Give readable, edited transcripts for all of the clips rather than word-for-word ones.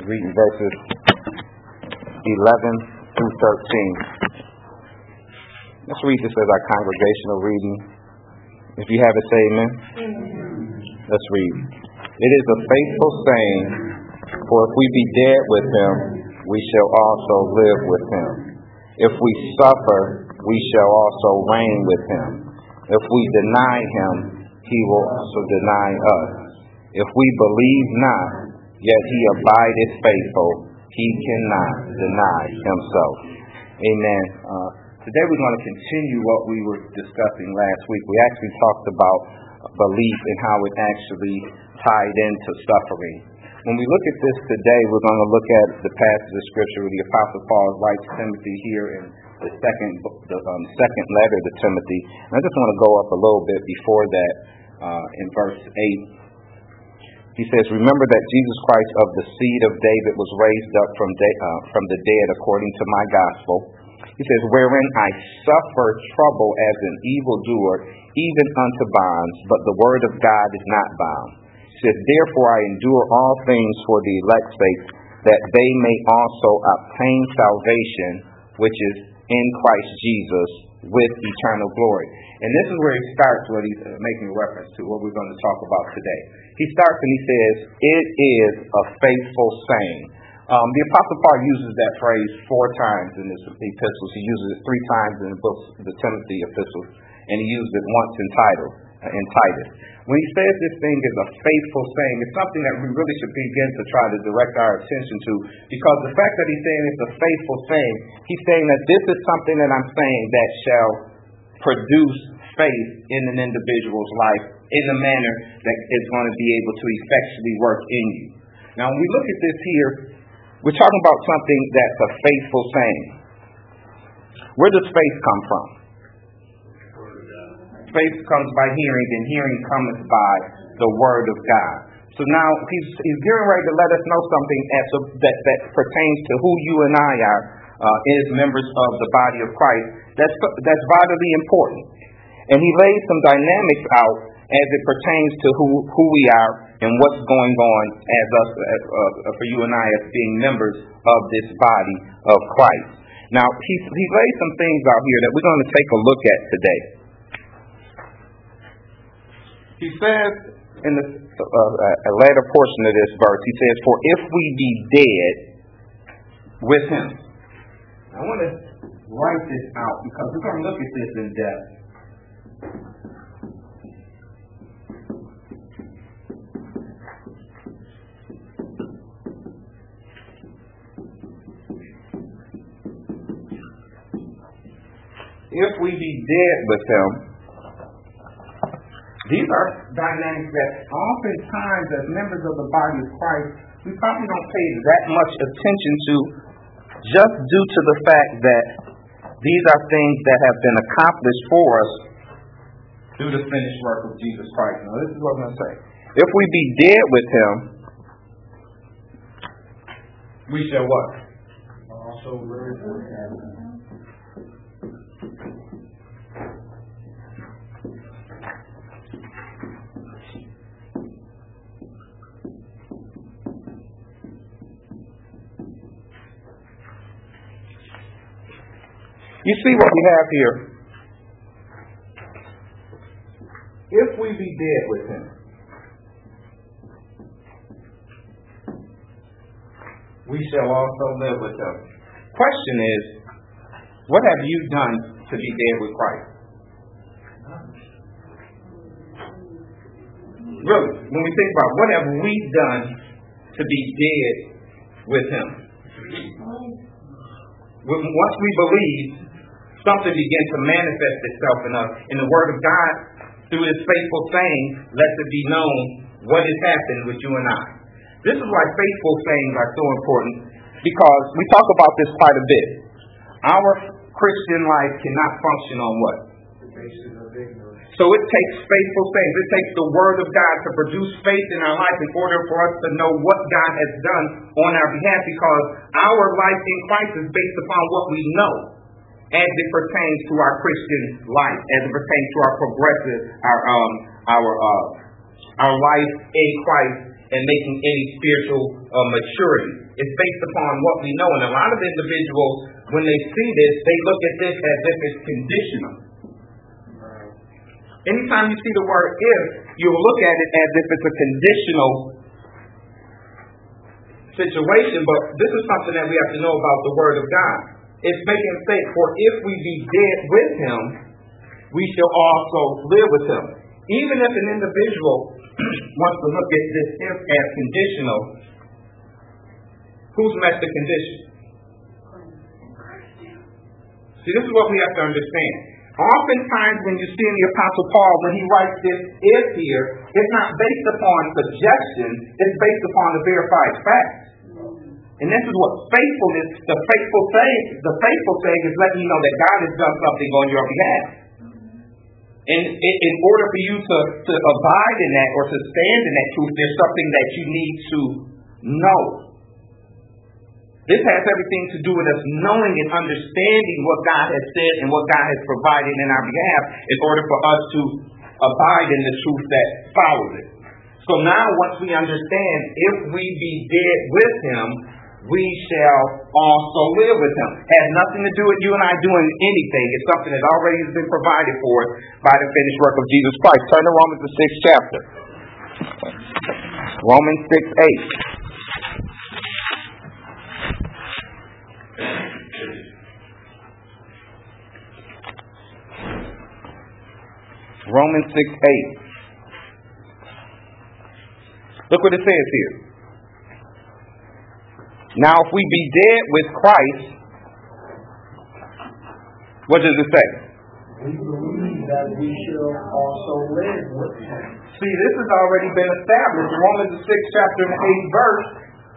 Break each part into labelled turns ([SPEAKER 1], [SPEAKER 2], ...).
[SPEAKER 1] reading verses 11 through 13. Let's read this as our congregational reading. If you have it, say amen. Let's read. It is a faithful saying, for if we be dead with him, we shall also live with him. If we suffer, we shall also reign with him. If we deny him, he will also deny us. If we believe not, yet he abideth faithful, he cannot deny himself. Amen. Today we're going to continue what we were discussing last week. We actually talked about belief and how it actually tied into suffering. When we look at this today, we're going to look at the passage of Scripture where the Apostle Paul writes Timothy here in the second letter to Timothy. And I just want to go up a little bit before that in verse 8. He says, remember that Jesus Christ of the seed of David was raised up from the dead according to my gospel. He says, wherein I suffer trouble as an evildoer, even unto bonds, but the word of God is not bound. He says, therefore I endure all things for the elect's sake, that they may also obtain salvation, which is in Christ Jesus, with eternal glory. And this is where he starts what he's making reference to, what we're going to talk about today. He starts and he says, it is a faithful saying. The Apostle Paul uses that phrase 4 times in his epistles. He uses it 3 times in the book, the Timothy epistles, and he used it once in Titus. When he says this thing is a faithful saying, it's something that we really should begin to try to direct our attention to, because the fact that he's saying it's a faithful saying, he's saying that this is something that I'm saying that shall produce faith in an individual's life in a manner that is going to be able to effectually work in you. Now, when we look at this here, we're talking about something that's a faithful saying. Where does faith come from? Faith comes by hearing, and hearing comes by the word of God. So now he's getting ready to let us know something that pertains to who you and I are as members of the body of Christ. That's vitally important. And he lays some dynamics out as it pertains to who we are and what's going on as us, for you and I as being members of this body of Christ. Now, he lays some things out here that we're going to take a look at today. He says in the later portion of this verse, he says, for if we be dead with him. I want to write this out because we're going to look at this in depth. If we be dead with him, these are dynamics that oftentimes as members of the body of Christ, we probably don't pay that much attention to, just due to the fact that these are things that have been accomplished for us through the finished work of Jesus Christ. Now this is what I'm going to say. If we be dead with him, we shall what? Also live with him. You see what we have here. If we be dead with him, we shall also live with him. Question is, what have you done to be dead with Christ? Really, when we think about what have we done to be dead with him? Once we believe, something begins to manifest itself in us. In the Word of God, through His faithful saying, lets it be known what has happened with you and I. This is why faithful sayings are so important, because we talk about this quite a bit. Our Christian life cannot function on what? The basis of ignorance. So it takes faithful sayings. It takes the Word of God to produce faith in our life in order for us to know what God has done on our behalf, because our life in Christ is based upon what we know as it pertains to our Christian life, as it pertains to our progressive, our life in Christ and making any spiritual maturity. It's based upon what we know. And a lot of individuals, when they see this, they look at this as if it's conditional. Anytime you see the word if, you'll look at it as if it's a conditional situation. But this is something that we have to know about the word of God. It's making it say, for if we be dead with him, we shall also live with him. Even if an individual wants to look at this if as conditional, who's met the condition? See, this is what we have to understand. Oftentimes when you see in the Apostle Paul, when he writes this if here, it's not based upon suggestion, it's based upon the verified facts. And this is what faithfulness, the faithful saying is letting you know that God has done something on your behalf. And in order for you to abide in that or to stand in that truth, there's something that you need to know. This has everything to do with us knowing and understanding what God has said and what God has provided in our behalf in order for us to abide in the truth that follows it. So now once we understand, if we be dead with him, we shall also live with him. It has nothing to do with you and I doing anything. It's something that already has been provided for us by the finished work of Jesus Christ. Turn to Romans the 6th chapter. Romans 6:8. Romans 6:8. Look what it says here. Now, if we be dead with Christ, what does it say?
[SPEAKER 2] We believe that we shall also live with him.
[SPEAKER 1] See, this has already been established. Romans the 6th chapter and 8th verse.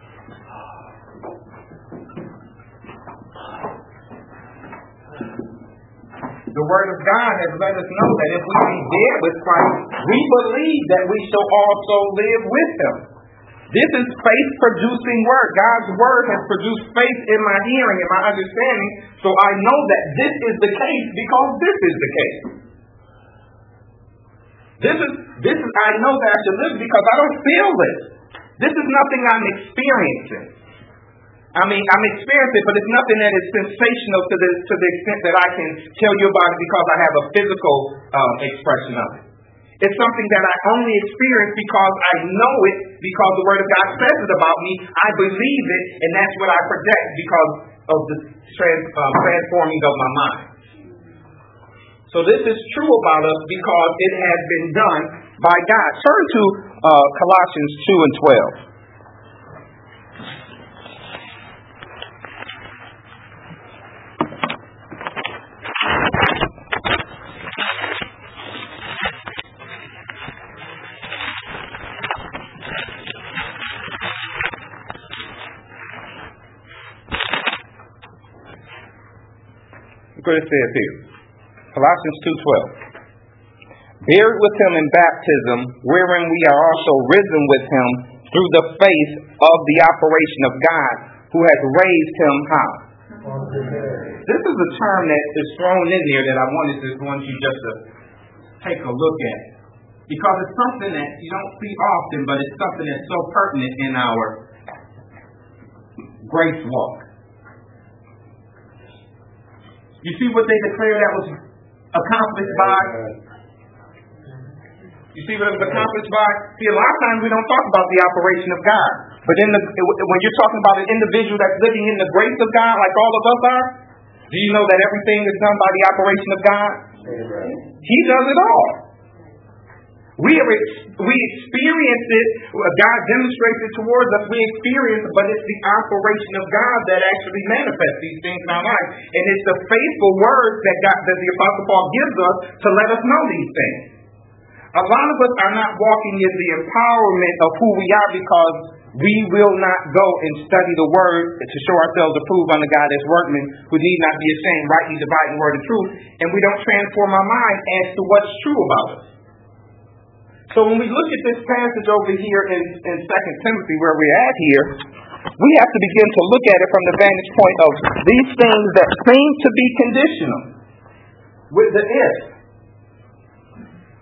[SPEAKER 1] The word of God has let us know that if we be dead with Christ, we believe that we shall also live with him. This is faith-producing word. God's word has produced faith in my hearing and my understanding, so I know that this is the case because this is the case. This is I know that I should live because I don't feel this. This is nothing I'm experiencing. I mean, I'm experiencing it, but it's nothing that is sensational to the extent that I can tell you about it because I have a physical expression of it. It's something that I only experience because I know it, because the Word of God says it about me. I believe it, and that's what I project because of the transforming of my mind. So this is true about us because it has been done by God. Turn to Colossians 2 and 12. Look what it says here. Colossians 2:12. Buried with him in baptism, wherein we are also risen with him through the faith of the operation of God, who has raised him how? This is a term that is thrown in there that I want you just to take a look at. Because it's something that you don't see often, but it's something that's so pertinent in our grace walk. You see what they declare that was accomplished by? You see what it was accomplished by? See, a lot of times we don't talk about the operation of God. But when you're talking about an individual that's living in the grace of God, like all of us are, do you know that everything is done by the operation of God? He does it all. We experience it. God demonstrates it towards us. We experience it, but it's the operation of God that actually manifests these things in our life. And it's the faithful words that the Apostle Paul gives us to let us know these things. A lot of us are not walking in the empowerment of who we are because we will not go and study the word to show ourselves approved unto God as workmen who need not be ashamed, rightly dividing the word of truth. And we don't transform our mind as to what's true about us. So when we look at this passage over here in 2 Timothy, where we're at here, we have to begin to look at it from the vantage point of these things that seem to be conditional with the if.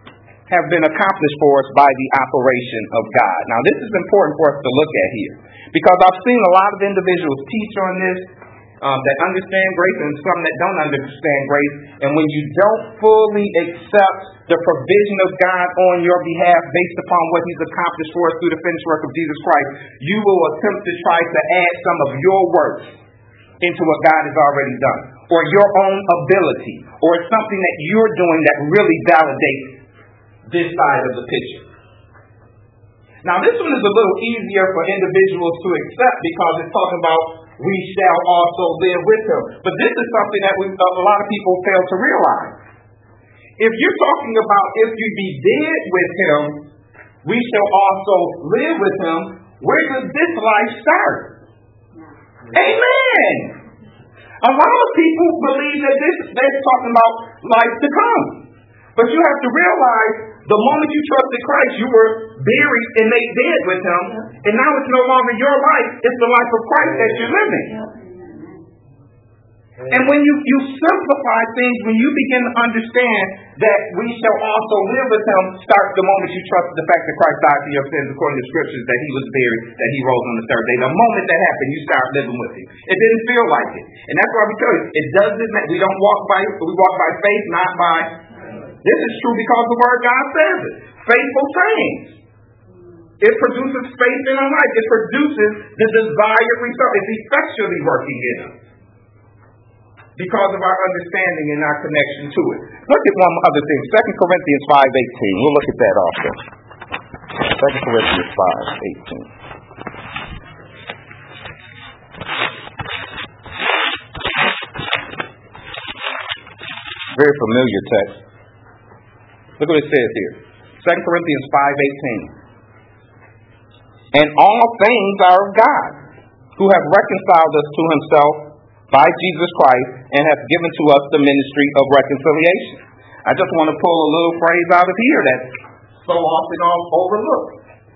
[SPEAKER 1] have been accomplished for us by the operation of God. Now, this is important for us to look at here, because I've seen a lot of individuals teach on this that understand grace and some that don't understand grace. And when you don't fully accept the provision of God on your behalf based upon what He's accomplished for us through the finished work of Jesus Christ, you will attempt to try to add some of your works into what God has already done, or your own ability, or something that you're doing that really validates this side of the picture. Now, this one is a little easier for individuals to accept because it's talking about we shall also live with Him. But this is something that a lot of people fail to realize. If you're talking about if you be dead with Him, we shall also live with Him, where does this life start? Amen. A lot of people believe that they're talking about life to come. But you have to realize the moment you trusted Christ, you were buried and made dead with Him. And now it's no longer your life, it's the life of Christ that you're living. And when you simplify things, when you begin to understand that we shall also live with Him, starts the moment you trust the fact that Christ died for your sins according to Scriptures, that He was buried, that He rose on the third day. The moment that happened, you start living with Him. It didn't feel like it. And that's why we tell you, it doesn't matter. We walk by faith, not by. This is true because the Word God says it. Faithful sayings. It produces faith in our life. It produces the desired result. It's effectually working in us because of our understanding and our connection to it. Look at one other thing. 2 Corinthians 5:18. We'll look at that also. 2 Corinthians 5:18. Very familiar text. Look what it says here. 2 Corinthians 5:18. And all things are of God, who have reconciled us to Himself by Jesus Christ, and have given to us the ministry of reconciliation. I just want to pull a little phrase out of here that's so often overlooked.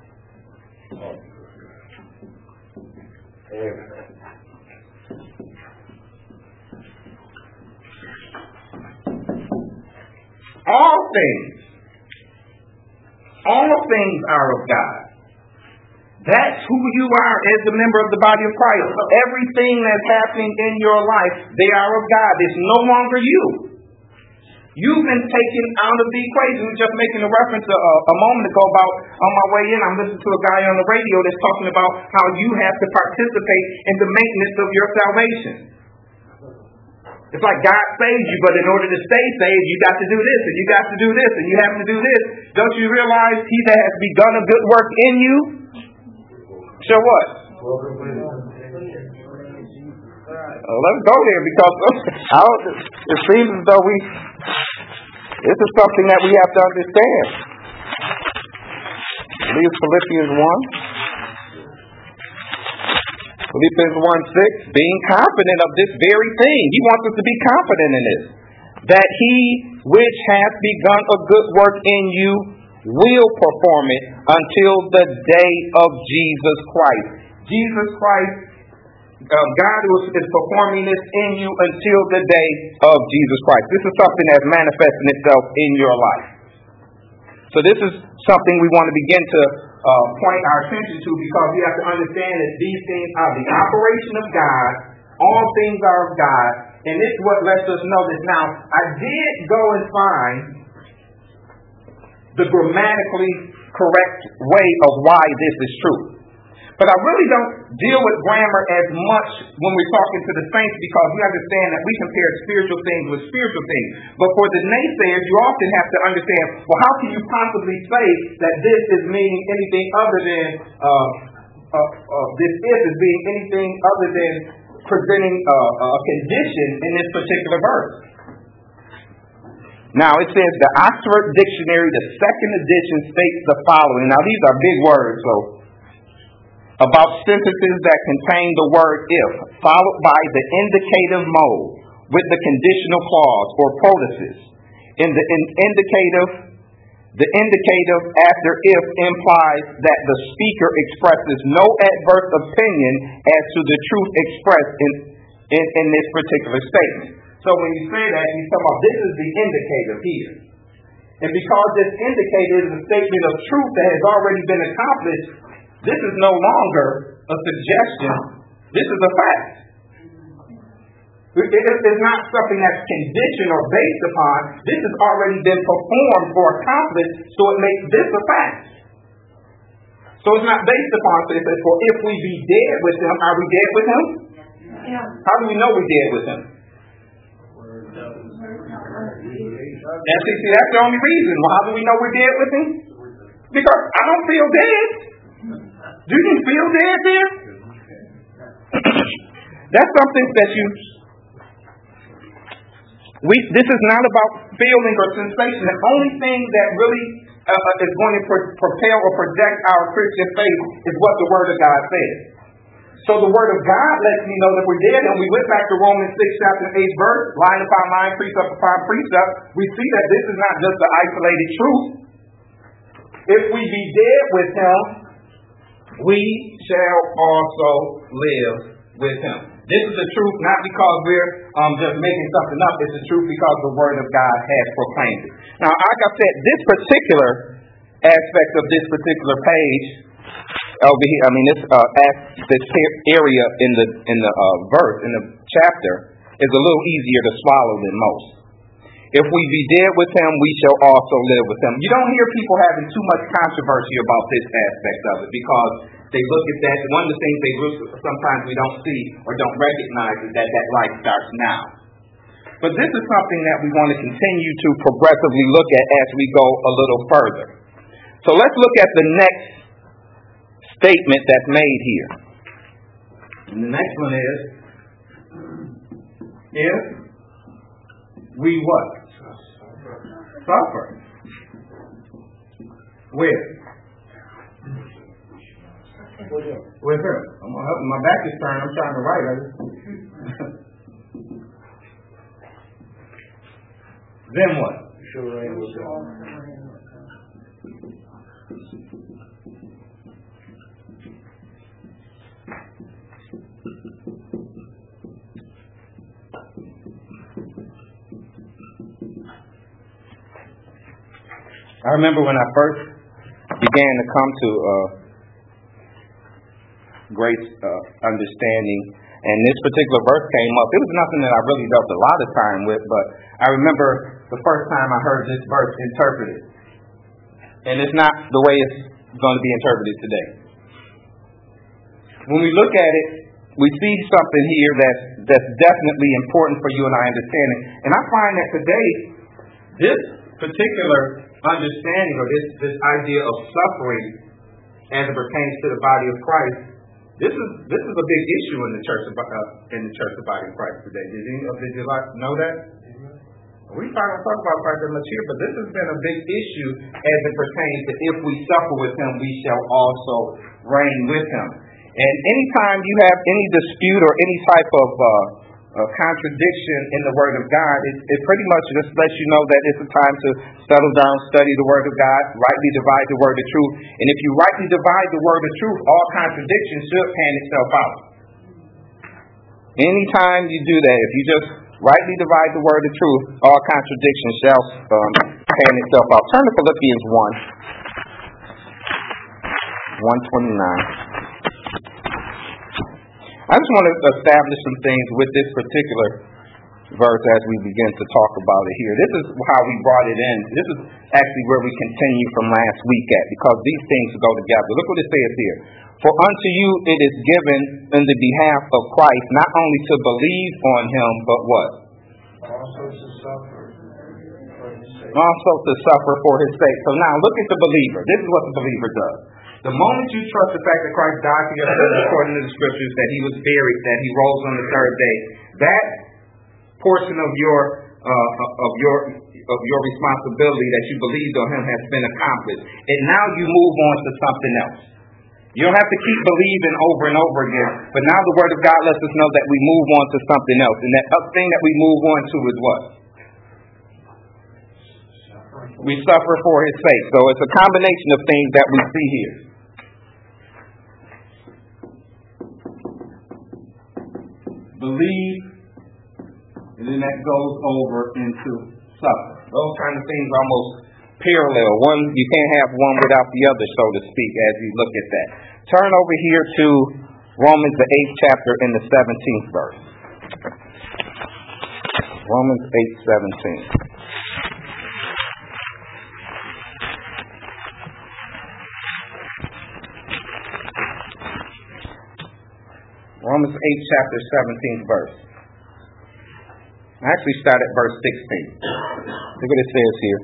[SPEAKER 1] All things are of God. That's who you are as a member of the body of Christ. Everything that's happening in your life, they are of God. It's no longer you. You've been taken out of the equation. We were just making a reference a moment ago about on my way in, I'm listening to a guy on the radio that's talking about how you have to participate in the maintenance of your salvation. It's like God saves you, but in order to stay saved, you got to do this, and you got to do this, and you have to do this. Don't you realize He that has begun a good work in you shall what? Let's go there, because it seems as though this is something that we have to understand. I believe it's Philippians 1. Philippians 1:6, being confident of this very thing. He wants us to be confident in this. That He which hath begun a good work in you will perform it until the day of Jesus Christ. Jesus Christ, God is performing this in you until the day of Jesus Christ. This is something that's manifesting itself in your life. So this is something we want to begin to point our attention to, because we have to understand that these things are the operation of God. All things are of God. And this is what lets us know this. Now, I did go and find the grammatically correct way of why this is true. But I really don't deal with grammar as much when we're talking to the saints, because we understand that we compare spiritual things with spiritual things. But for the naysayers, you often have to understand, well, how can you possibly say that this is meaning anything other than, this is being anything other than presenting a condition in this particular verse? Now, it says the Oxford Dictionary, the second edition, states the following. Now, these are big words, so about sentences that contain the word if, followed by the indicative mode with the conditional clause or protasis. In the indicative after if implies that the speaker expresses no adverse opinion as to the truth expressed in this particular statement. So when you say that, you talk about this is the indicative here. And because this indicator is a statement of truth that has already been accomplished, this is no longer a suggestion. This is a fact. It is not something that's conditioned or based upon. This has already been performed or accomplished, so it makes this a fact. So it's not based upon, so it says, for if we be dead with him, are we dead with him? Yeah. How do we know we're dead with him? And see, that's the only reason. Well, how do we know we're dead with him? Because I don't feel dead. Do you feel dead there? That's something that this is not about feeling or sensation. The only thing that really is going to propel or project our Christian faith is what the Word of God says. So the Word of God lets me know that we're dead, and we went back to Romans 6, chapter 8 verse, line upon line, precept upon precept. We see that this is not just an isolated truth. If we be dead with him, we shall also live with him. This is the truth not because we're just making something up. It's the truth because the Word of God has proclaimed it. Now, like I said, this particular aspect of this particular page over here, this area in the verse, in the chapter, is a little easier to swallow than most. If we be dead with him, we shall also live with him. You don't hear people having too much controversy about this aspect of it because they look at that. One of the things sometimes we don't see or don't recognize is that life starts now. But this is something that we want to continue to progressively look at as we go a little further. So let's look at the next statement that's made here. And the next one is, if we what? Suffer. Where? With her. My back is turned. I'm trying to write her. Then what? I remember when I first began to come to grace understanding, and this particular verse came up. It was nothing that I really dealt a lot of time with, but I remember the first time I heard this verse interpreted. And it's not the way it's going to be interpreted today. When we look at it, we see something here that's definitely important for you and I understanding. And I find that today, this particular understanding or this idea of suffering as it pertains to the body of Christ, this is a big issue in the church of body of Christ today. Did you know that? We finally talk about Christ that much here, but this has been a big issue as it pertains to if we suffer with him, we shall also reign with him. And anytime you have any dispute or any type of contradiction in the Word of God, it pretty much just lets you know that it's a time to settle down, study the Word of God, rightly divide the Word of truth. And if you rightly divide the Word of truth, all contradiction should pan itself out. Anytime you do that, if you just rightly divide the Word of truth, all contradiction shall pan itself out. Turn to Philippians 1:29. I just want to establish some things with this particular verse as we begin to talk about it here. This is how we brought it in. This is actually where we continue from last week at, because these things go together. Look what it says here. For unto you it is given in the behalf of Christ not only to believe on him, but what?
[SPEAKER 2] Also to suffer for his sake.
[SPEAKER 1] Also to suffer for his sake. So now look at the believer. This is what the believer does. The moment you trust the fact that Christ died for your sins according to the scriptures, that he was buried, that he rose on the third day, that portion of your responsibility that you believed on him has been accomplished. And now you move on to something else. You don't have to keep believing over and over again, but now the Word of God lets us know that we move on to something else. And that thing that we move on to is what? We suffer for his sake. So it's a combination of things that we see here. Believe, and then that goes over into suffer. Those kind of things almost parallel. You can't have one without the other, so to speak, as you look at that. Turn over here to Romans, the 8th chapter, in the 17th verse. Romans 8:17. Romans 8, chapter 17th verse. I actually start at verse 16. Look what it says here.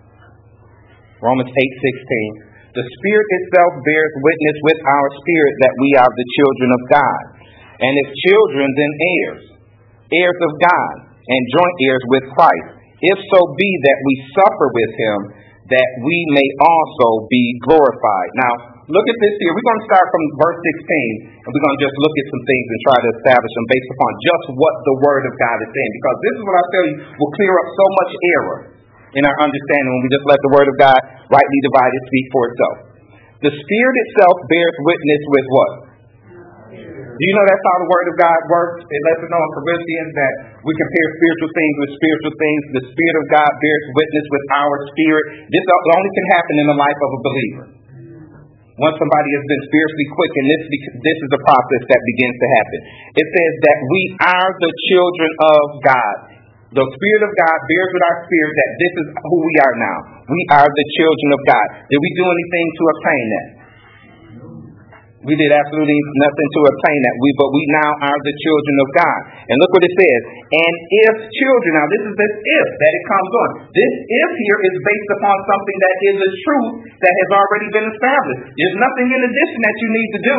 [SPEAKER 1] Romans 8:16. The Spirit itself bears witness with our spirit that we are the children of God. And if children, then heirs, heirs of God, and joint heirs with Christ. If so be that we suffer with him, that we may also be glorified. Now, look at this here. We're going to start from verse 16, and we're going to just look at some things and try to establish them based upon just what the Word of God is saying. Because this is what I tell you will clear up so much error in our understanding when we just let the Word of God rightly divided speak for itself. The Spirit itself bears witness with what? Do you know that's how the Word of God works? It lets us know in Corinthians that we compare spiritual things with spiritual things. The Spirit of God bears witness with our spirit. This only can happen in the life of a believer. Once somebody has been spiritually quickened, this is the process that begins to happen. It says that we are the children of God. The Spirit of God bears with our spirit that this is who we are now. We are the children of God. Did we do anything to obtain that? We did absolutely nothing to obtain that. But we now are the children of God. And look what it says. And if children, now this is this if that it comes on. This if here is based upon something that is a truth that has already been established. There's nothing in addition that you need to do.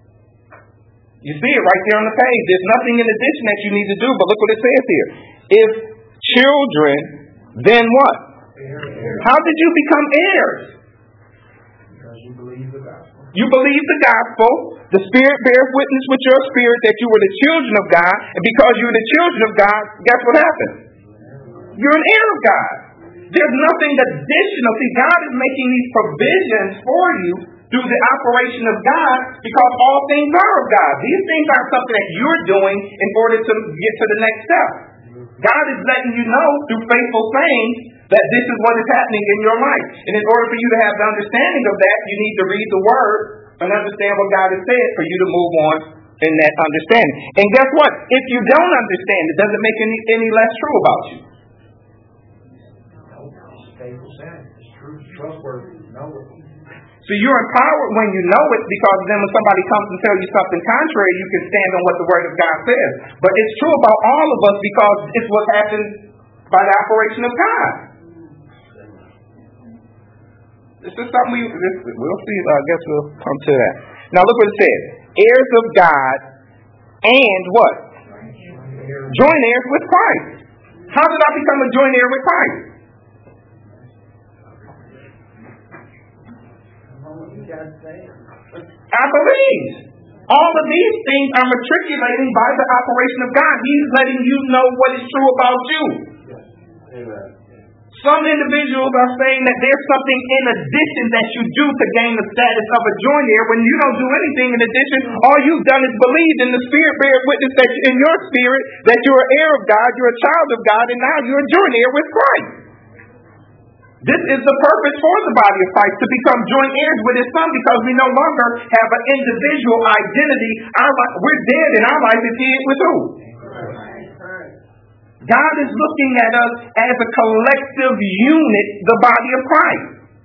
[SPEAKER 1] You see it right there on the page. There's nothing in addition that you need to do. But look what it says here. If children, then what? How did you become heirs?
[SPEAKER 2] Because you believe the gospel.
[SPEAKER 1] You believe the gospel. The Spirit bears witness with your spirit that you were the children of God. And because you're the children of God, guess what happens? You're an heir of God. There's nothing additional. See, God is making these provisions for you through the operation of God because all things are of God. These things aren't something that you're doing in order to get to the next step. God is letting you know through faithful sayings that this is what is happening in your life. And in order for you to have the understanding of that, you need to read the Word and understand what God has said for you to move on in that understanding. And guess what? If you don't understand, it doesn't make any less true about you.
[SPEAKER 2] It's faithful saying. It's true. It's trustworthy. You know it.
[SPEAKER 1] So you're empowered when you know it, because then when somebody comes and tells you something contrary, you can stand on what the Word of God says. But it's true about all of us because it's what happens by the operation of God. This is something we'll see. I guess we'll come to that. Now look what it says. Heirs of God and what? Joint heirs with Christ. How did I become a joint heir with Christ? I believe. All of these things are matriculating by the operation of God. He's letting you know what is true about you.
[SPEAKER 2] Amen.
[SPEAKER 1] Some individuals are saying that there's something in addition that you do to gain the status of a joint heir when you don't do anything in addition. All you've done is believe in the Spirit, bear witness that in your spirit that you're an heir of God, you're a child of God, and now you're a joint heir with Christ. This is the purpose for the body of Christ, to become joint heirs with his Son, because we no longer have an individual identity. We're dead and our life is hid with who? God is looking at us as a collective unit, the body of Christ.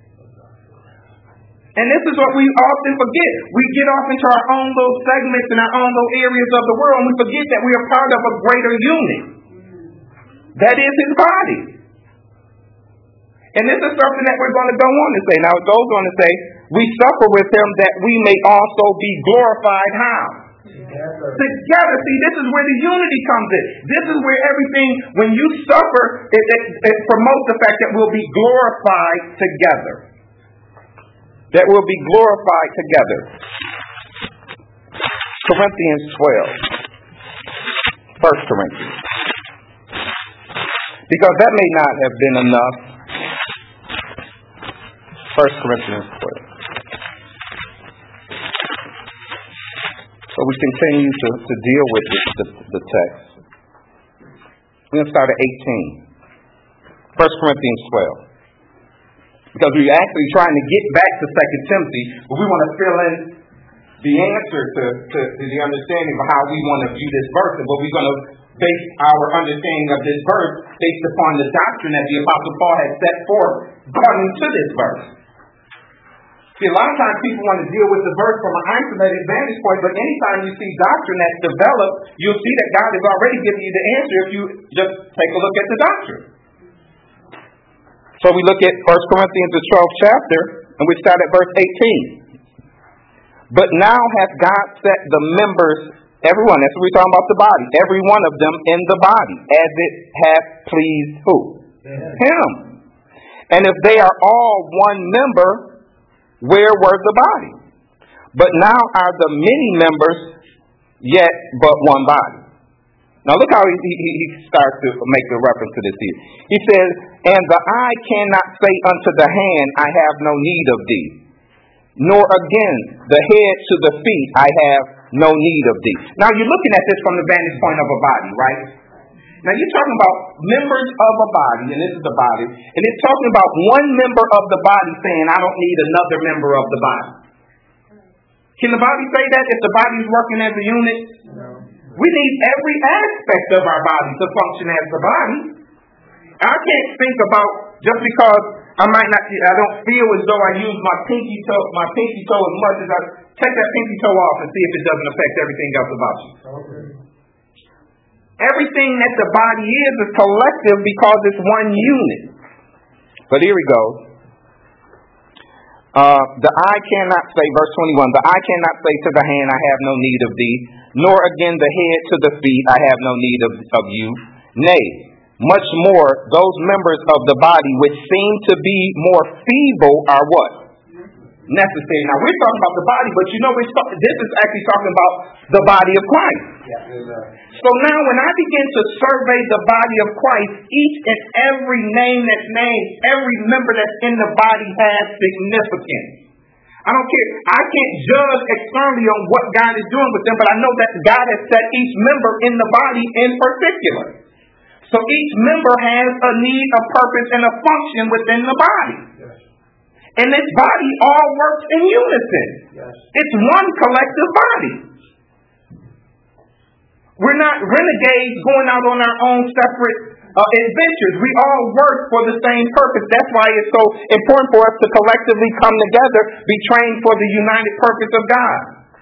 [SPEAKER 1] And this is what we often forget. We get off into our own little segments and our own little areas of the world, and we forget that we are part of a greater unit. That is his body. And this is something that we're going to go on to say. Now it goes on to say, we suffer with him that we may also be glorified how? Together. See, this is where the unity comes in. This is where everything, when you suffer, it promotes the fact that we'll be glorified together. That we'll be glorified together. Corinthians 12. 1 Corinthians. Because that may not have been enough. 1 Corinthians 12. So we continue to deal with the text. We're going to start at 18. 1 Corinthians 12. Because we're actually trying to get back to 2 Timothy, but we want to fill in the answer to the understanding of how we want to view this verse. And what we're going to base our understanding of this verse based upon the doctrine that the Apostle Paul has set forth according to this verse. See, a lot of times people want to deal with the verse from an isolated vantage point, but anytime you see doctrine that's developed, you'll see that God has already given you the answer if you just take a look at the doctrine. So we look at 1 Corinthians, the 12th chapter, and we start at verse 18. But now hath God set the members, everyone, that's what we're talking about the body, every one of them in the body, as it hath pleased who? Him. And if they are all one member, where were the body? But now are the many members, yet but one body. Now look how he starts to make a reference to this here. He says, and the eye cannot say unto the hand, I have no need of thee. Nor again the head to the feet, I have no need of thee. Now you're looking at this from the vantage point of a body, right? Now you're talking about members of a body, and this is the body, and it's talking about one member of the body saying, I don't need another member of the body. Can the body say that if the body is working as a unit? No. We need every aspect of our body to function as the body. I can't think about just because I don't feel as though I use my pinky toe as much as I take that pinky toe off and see if it doesn't affect everything else about you. Okay. Everything that the body is collective because it's one unit. But here we go. The eye cannot say, verse 21, the eye cannot say to the hand, I have no need of thee, nor again the head to the feet, I have no need of you. Nay, much more, those members of the body which seem to be more feeble are what? Necessary. Now we're talking about the body, but this is actually talking about the body of Christ. So now when I begin to survey the body of Christ, each and every name that's named, every member that's in the body has significance. I don't care. I can't judge externally on what God is doing with them, but I know that God has set each member in the body in particular. So each member has a need, a purpose, and a function within the body. Yes. And this body all works in unison. Yes. It's one collective body. We're not renegades going out on our own separate adventures. We all work for the same purpose. That's why it's so important for us to collectively come together, be trained for the united purpose of God,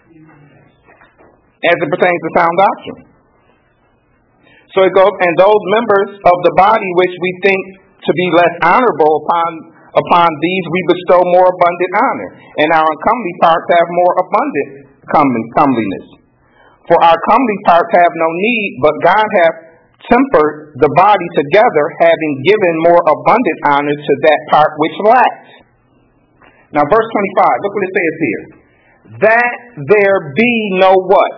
[SPEAKER 1] as it pertains to sound doctrine. So it goes, and those members of the body which we think to be less honorable, upon these we bestow more abundant honor, and our uncomely parts have more abundant comeliness. For our comely parts have no need, but God hath tempered the body together, having given more abundant honor to that part which lacks. Now verse 25, look what it says here. That there be no what?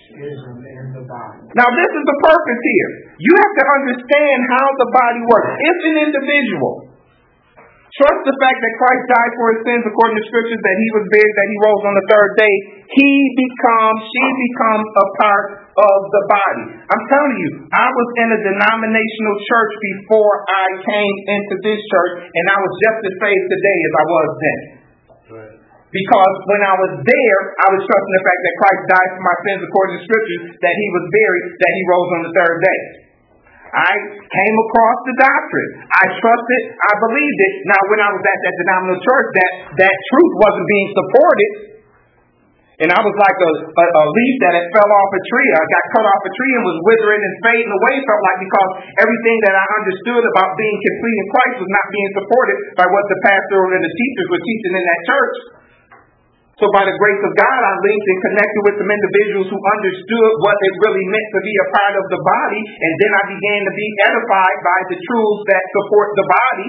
[SPEAKER 1] Now this is the purpose here. You have to understand how the body works. If an individual trust the fact that Christ died for his sins according to scriptures, that he was buried, that he rose on the third day, she becomes a part of the body. I'm telling you, I was in a denominational church before I came into this church, and I was just as saved today as I was then. Right. Because when I was there, I was trusting the fact that Christ died for my sins according to scriptures, that he was buried, that he rose on the third day. I came across the doctrine. I trusted, I believed it. Now, when I was at that denominational church, that truth wasn't being supported. And I was like a leaf that had fell off a tree. I got cut off a tree and was withering and fading away, felt like, because everything that I understood about being complete in Christ was not being supported by what the pastor and the teachers were teaching in that church. So by the grace of God, I linked and connected with some individuals who understood what it really meant to be a part of the body, and then I began to be edified by the truths that support the body.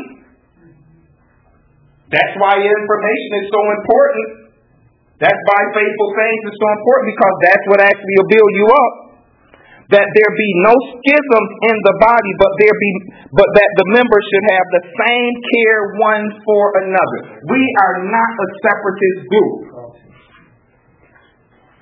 [SPEAKER 1] That's why information is so important. That's why faithful things is so important, because that's what actually will build you up. That there be no schisms in the body, but that the members should have the same care one for another. We are not a separatist group.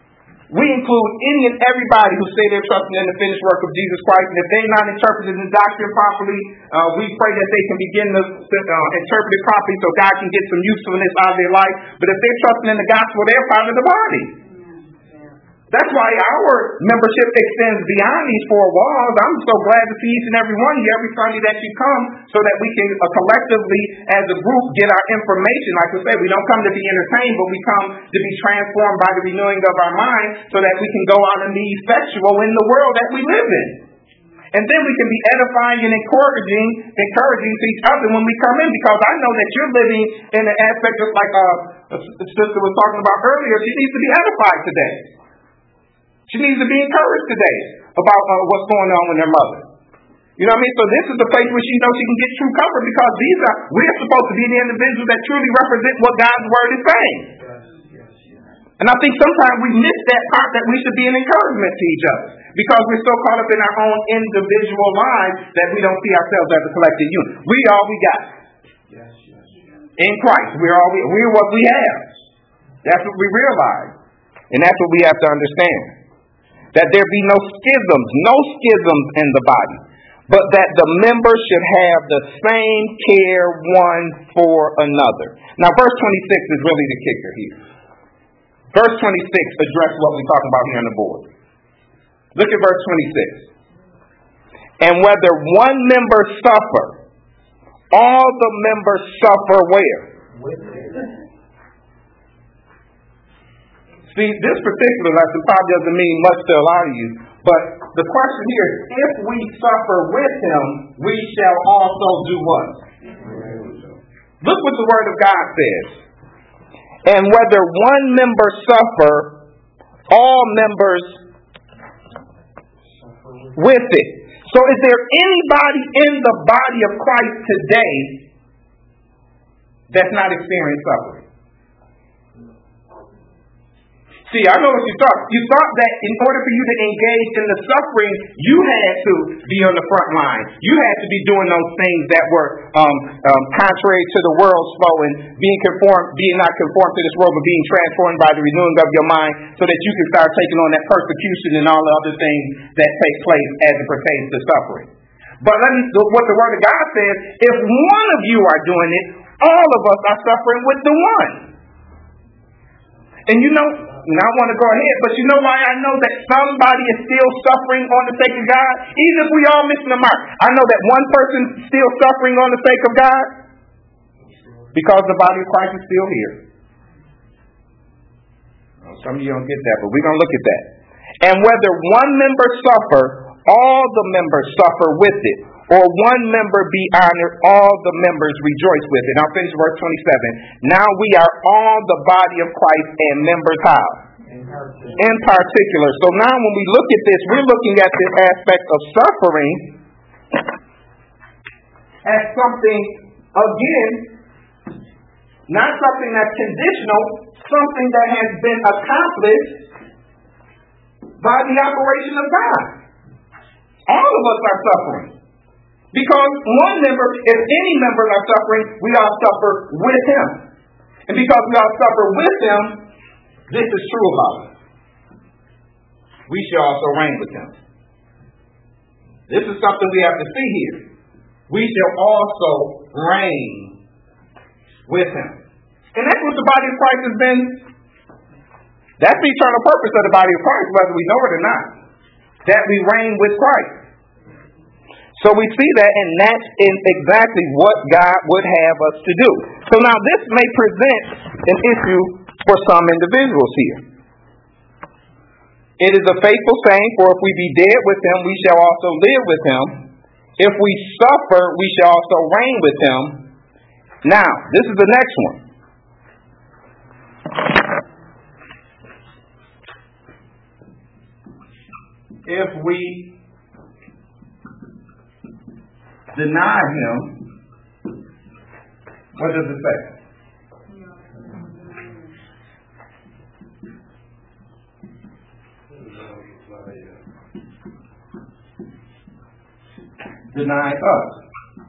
[SPEAKER 1] We include any and everybody who say they're trusting in the finished work of Jesus Christ. And if they're not interpreting the doctrine properly, we pray that they can begin to interpret it properly so God can get some usefulness out of their life. But if they're trusting in the gospel, they're part of the body. That's why our membership extends beyond these four walls. I'm so glad to see each and every one of you every Sunday that you come so that we can collectively as a group get our information. Like I said, we don't come to be entertained, but we come to be transformed by the renewing of our mind so that we can go out and be effectual in the world that we live in. And then we can be edifying and encouraging to each other when we come in, because I know that you're living in an aspect of like the sister was talking about earlier. She needs to be edified today. She needs to be encouraged today about what's going on with her mother. You know what I mean? So this is the place where she knows she can get true comfort, because we're supposed to be the individuals that truly represent what God's word is saying. And I think sometimes we miss that part, that we should be an encouragement to each other, because we're so caught up in our own individual lives that we don't see ourselves as a collective unit. We all we got. In Christ, we're what we have. That's what we realize. And that's what we have to understand. That there be no schisms in the body, but that the members should have the same care one for another. Now, verse 26 is really the kicker here. Verse 26 addresses what we're talking about here on the board. Look at verse 26. And whether one member suffer, all the members suffer where? See, this particular lesson probably doesn't mean much to a lot of you, but the question here is, if we suffer with him, we shall also do what? Look what the word of God says. And whether one member suffer, all members with it. So is there anybody in the body of Christ today that's not experiencing suffering? See, I know what you thought. You thought that in order for you to engage in the suffering, you had to be on the front line. You had to be doing those things that were contrary to the world's flow, and being not conformed to this world, but being transformed by the renewing of your mind, so that you can start taking on that persecution and all the other things that take place as it pertains to suffering. But what the Word of God says, if one of you are doing it, all of us are suffering with the one. And you know, and I want to go ahead, but you know why I know that somebody is still suffering on the sake of God? Even if we all missing the mark, I know that one person is still suffering on the sake of God, because the body of Christ is still here. Some of you don't get that, but we're going to look at that. And whether one member suffer, all the members suffer with it. Or one member be honored, all the members rejoice with it. I'll finish verse 27. Now we are all the body of Christ and members how? In particular. So now when we look at this, we're looking at this aspect of suffering as something, again, not something that's conditional, something that has been accomplished by the operation of God. All of us are suffering. Because one member, if any members are suffering, we all suffer with him. And because we all suffer with him, this is true about us. We shall also reign with him. This is something we have to see here. We shall also reign with him. And that's what the body of Christ has been. That's the eternal purpose of the body of Christ, whether we know it or not. That we reign with Christ. So we see that, and that's exactly what God would have us to do. So now this may present an issue for some individuals here. It is a faithful saying, for if we be dead with him, we shall also live with him. If we suffer, we shall also reign with him. Now, this is the next one. If we deny him, what does it say? Deny us.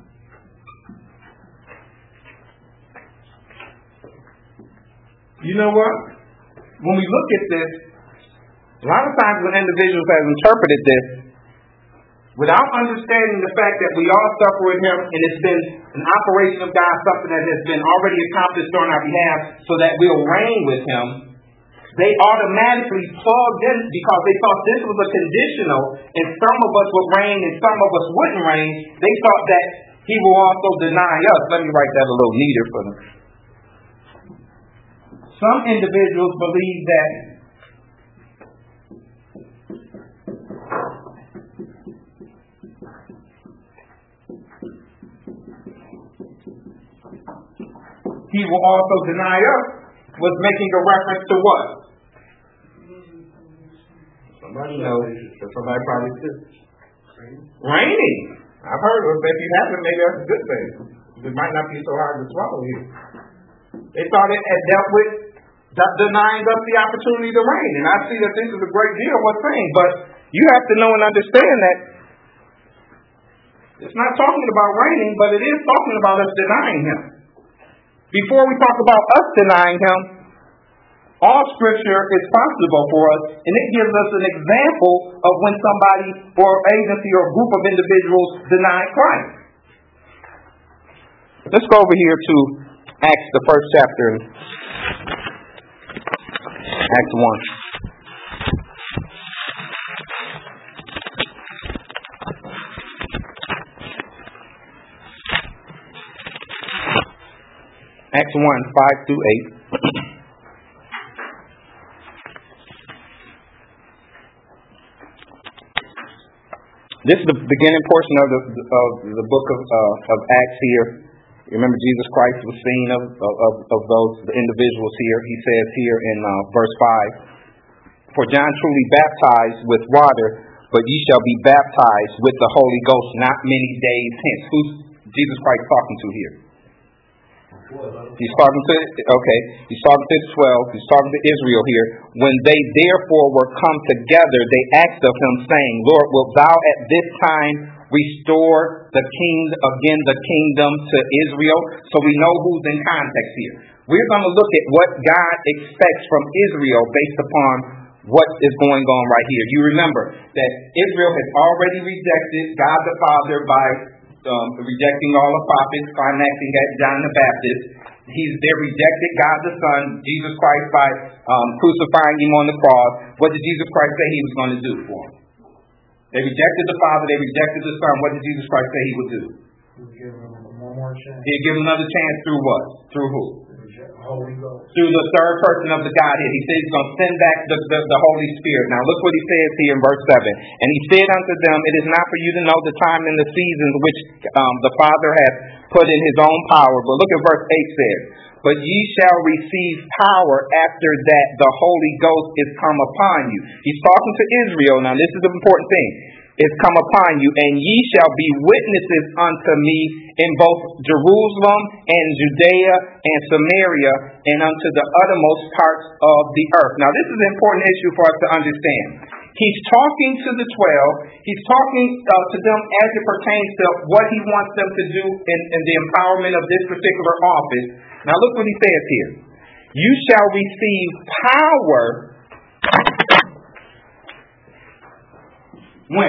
[SPEAKER 1] You know what? When we look at this, A lot of times when individuals have interpreted this, without understanding the fact that we all suffer with him and it's been an operation of God, something that has been already accomplished on our behalf so that we'll reign with him, they automatically plugged in because they thought this was a conditional and some of us would reign and some of us wouldn't reign. They thought that he will also deny us. Let me write that a little neater for them. Some individuals believe that he will also deny us was making a reference to what? Somebody knows. Somebody probably said raining. I've heard of it. If you haven't, maybe that's a good thing. It might not be so hard to swallow here. They thought it had dealt with denying us the opportunity to reign. And I see that this is a great deal what's saying. But you have to know and understand that it's not talking about reigning, but it is talking about us denying him. Before we talk about us denying him, all scripture is possible for us, and it gives us an example of when somebody or agency or group of individuals deny Christ. Let's go over here to Acts, the first chapter, Acts 1. Acts 1, 5 through 8. This is the beginning portion of the book of Acts here. You remember Jesus Christ was seen of those the individuals here. He says here in verse 5, "For John truly baptized with water, but ye shall be baptized with the Holy Ghost not many days hence." Who's Jesus Christ talking to here? He's talking to the 12. He's talking to Israel here. When they therefore were come together, they asked of him, saying, "Lord, wilt thou at this time restore the kingdom to Israel?" So we know who's in context here. We're going to look at what God expects from Israel based upon what is going on right here. You remember that Israel has already rejected God the Father by rejecting all the prophets, climaxing at John the Baptist. They rejected God the Son, Jesus Christ, by crucifying him on the cross. What did Jesus Christ say he was going to do for them? They rejected the Father, they rejected the Son. What did Jesus Christ say he would do?
[SPEAKER 2] He'd give them one more chance.
[SPEAKER 1] He'd give them another chance through what? Through who?
[SPEAKER 2] Holy Ghost.
[SPEAKER 1] Through the third person of the Godhead. He said he's going to send back the Holy Spirit. Now look what he says here in verse 7. "And he said unto them, It is not for you to know the time and the seasons which the Father hath put in his own power." But look at verse 8 says, "But ye shall receive power after that the Holy Ghost is come upon you." He's talking to Israel. Now this is the important thing. "Is come upon you, and ye shall be witnesses unto me in both Jerusalem and Judea and Samaria and unto the uttermost parts of the earth." Now this is an important issue for us to understand. He's talking to the 12. He's talking to them as it pertains to what he wants them to do in the empowerment of this particular office. Now look what he says here. "You shall receive power." When?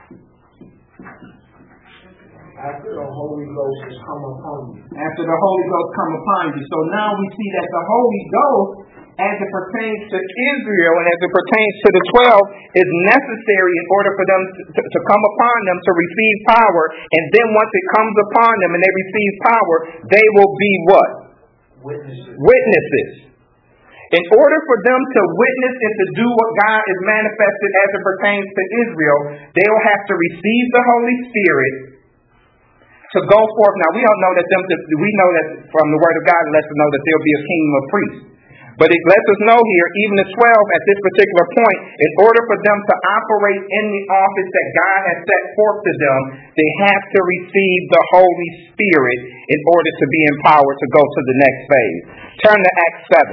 [SPEAKER 2] After the Holy Ghost has come upon you.
[SPEAKER 1] After the Holy Ghost come upon you. So now we see that the Holy Ghost, as it pertains to Israel and as it pertains to the 12, is necessary in order for them to come upon them to receive power. And then once it comes upon them and they receive power, they will be what? Witnesses. In order for them to witness and to do what God is manifested as it pertains to Israel, they will have to receive the Holy Spirit to go forth. Now we all know that we know that from the Word of God, it lets us know that there'll be a kingdom of priests. But it lets us know here, even the 12 at this particular point, in order for them to operate in the office that God has set forth to them, they have to receive the Holy Spirit in order to be empowered to go to the next phase. Turn to Acts 7.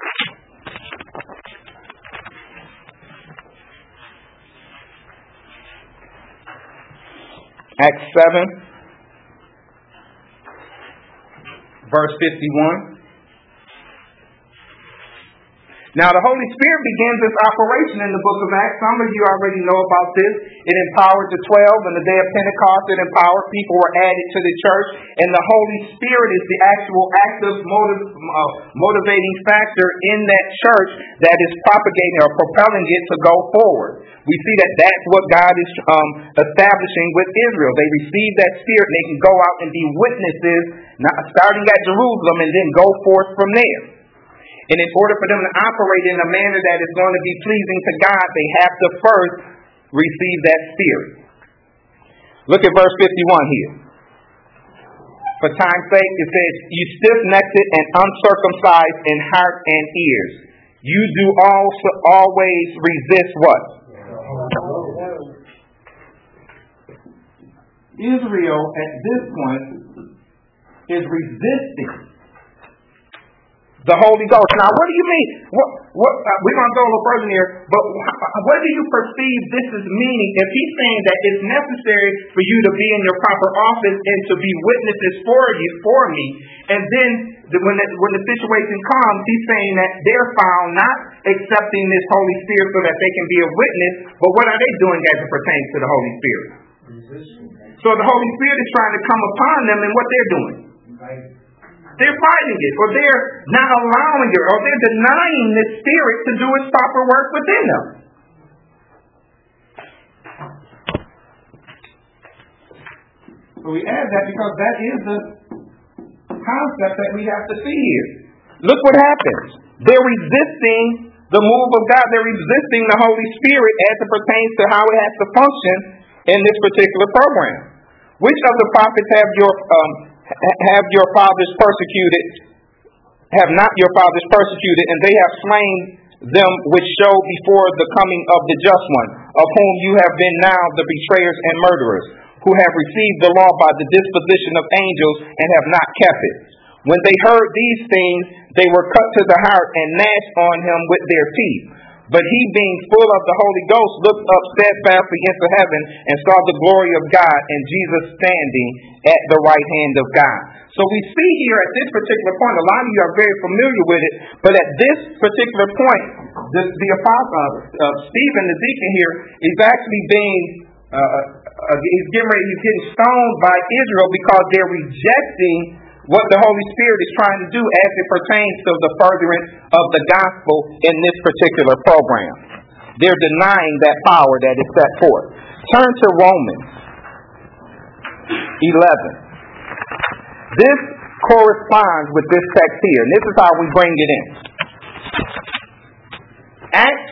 [SPEAKER 1] Acts 7, verse 51. Now, the Holy Spirit begins this operation in the book of Acts. Some of you already know about this. It empowered the 12 on the day of Pentecost. It empowered people were added to the church. And the Holy Spirit is the actual active motivating factor in that church that is propagating or propelling it to go forward. We see that that's what God is establishing with Israel. They receive that Spirit and they can go out and be witnesses, starting at Jerusalem and then go forth from there. And in order for them to operate in a manner that is going to be pleasing to God, they have to first receive that Spirit. Look at verse 51 here. For time's sake, it says, you stiff-necked and uncircumcised in heart and ears. You do also always resist what? Israel at this point is resisting the Holy Ghost. Now, what do you mean? We're going to go a little further here, but what do you perceive this is meaning if he's saying that it's necessary for you to be in your proper office and to be witnesses for me, and then when the situation comes, he's saying that they're found not accepting this Holy Spirit so that they can be a witness, but what are they doing as it pertains to the Holy Spirit? So the Holy Spirit is trying to come upon them in what they're doing. They're fighting it, or they're not allowing it, or they're denying the Spirit to do its proper work within them. So we add that because that is the concept that we have to see here. Look what happens. They're resisting the move of God. They're resisting the Holy Spirit as it pertains to how it has to function in this particular program. Which of the prophets have your fathers persecuted? Have not your fathers persecuted, and they have slain them which showed before the coming of the just one, of whom you have been now the betrayers and murderers, who have received the law by the disposition of angels and have not kept it. When they heard these things, they were cut to the heart and gnashed on him with their teeth. But he, being full of the Holy Ghost, looked up steadfastly into heaven and saw the glory of God and Jesus standing at the right hand of God. So we see here at this particular point, a lot of you are very familiar with it, but at this particular point, the apostle, Stephen, the deacon here, is actually being, he's getting stoned by Israel because they're rejecting what the Holy Spirit is trying to do as it pertains to the furtherance of the gospel in this particular program. They're denying that power that is set forth. Turn to Romans 11. This corresponds with this text here, and this is how we bring it in. Acts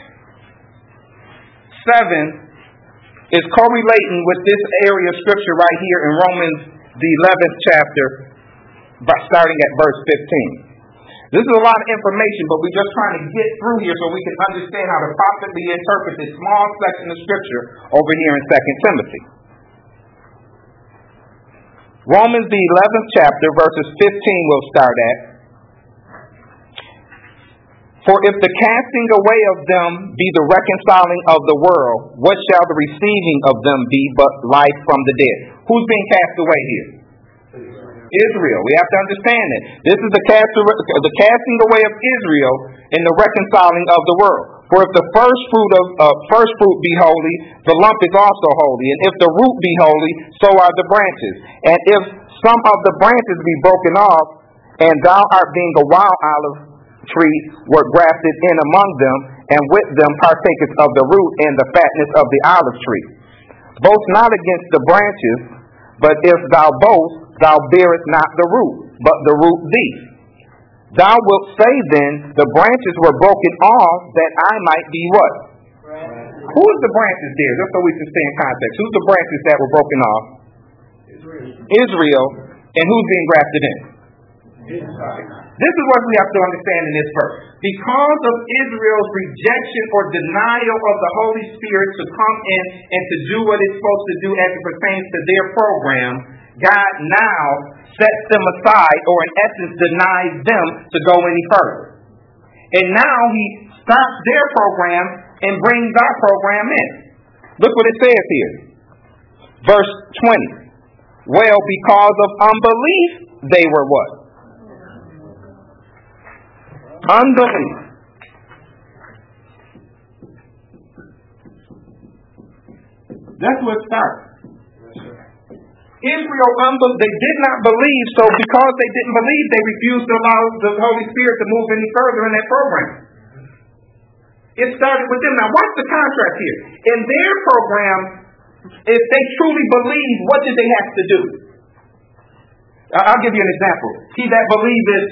[SPEAKER 1] 7 is correlating with this area of scripture right here in Romans, the 11th chapter, starting at verse 15. This is a lot of information, but we're just trying to get through here so we can understand how to properly interpret this small section of scripture over here in 2 Timothy. Romans, the 11th chapter, verses 15 we'll start at. For if the casting away of them be the reconciling of the world, what shall the receiving of them be but life from the dead? Who's being cast away here? Israel. We have to understand it. This is the casting away of Israel in the reconciling of the world. For if the first fruit be holy, the lump is also holy. And if the root be holy, so are the branches. And if some of the branches be broken off, and thou art being a wild olive tree, were grafted in among them, and with them partakest of the root and the fatness of the olive tree. Boast not against the branches, but if thou boast, thou bearest not the root, but the root thee. Thou wilt say then, the branches were broken off that I might be what? Who is the branches there? Just so we can stay in context. Who's the branches that were broken off? Israel. And who's being grafted in? This is what we have to understand in this verse. Because of Israel's rejection or denial of the Holy Spirit to come in and to do what it's supposed to do as it pertains to their program, God now sets them aside, or in essence denies them to go any further. And now he stops their program and brings our program in. Look what it says here. Verse 20. Well, because of unbelief, they were what? Unbelief. That's where it starts. Israel, they did not believe, so because they didn't believe, they refused to allow the Holy Spirit to move any further in that program. It started with them. Now watch the contrast here. In their program, if they truly believed, what did they have to do? I'll give you an example. He that believeth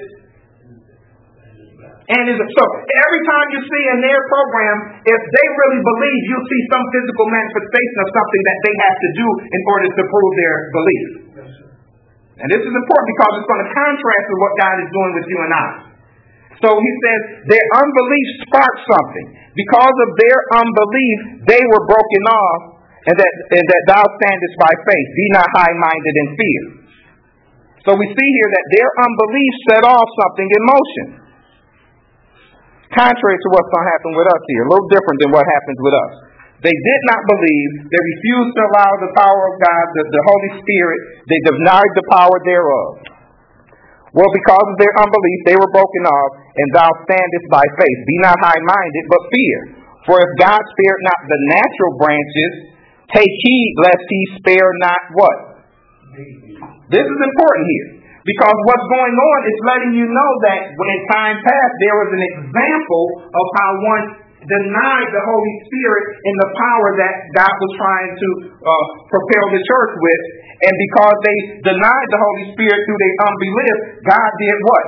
[SPEAKER 1] and is so every time you see in their program, if they really believe, you'll see some physical manifestation of something that they have to do in order to prove their belief. And this is important because it's going to contrast with what God is doing with you and I. So he says, their unbelief sparked something. Because of their unbelief, they were broken off, and that thou standest by faith. Be not high-minded in fear. So we see here that their unbelief set off something in motion. Contrary to what's going to happen with us here. A little different than what happens with us. They did not believe. They refused to allow the power of God, the Holy Spirit. They denied the power thereof. Well, because of their unbelief, they were broken off, and thou standest by faith. Be not high-minded, but fear. For if God spared not the natural branches, take heed lest he spare not what? This is important here. Because what's going on is letting you know that when in time past, there was an example of how one denied the Holy Spirit in the power that God was trying to propel the church with. And because they denied the Holy Spirit through their unbelief, God did what?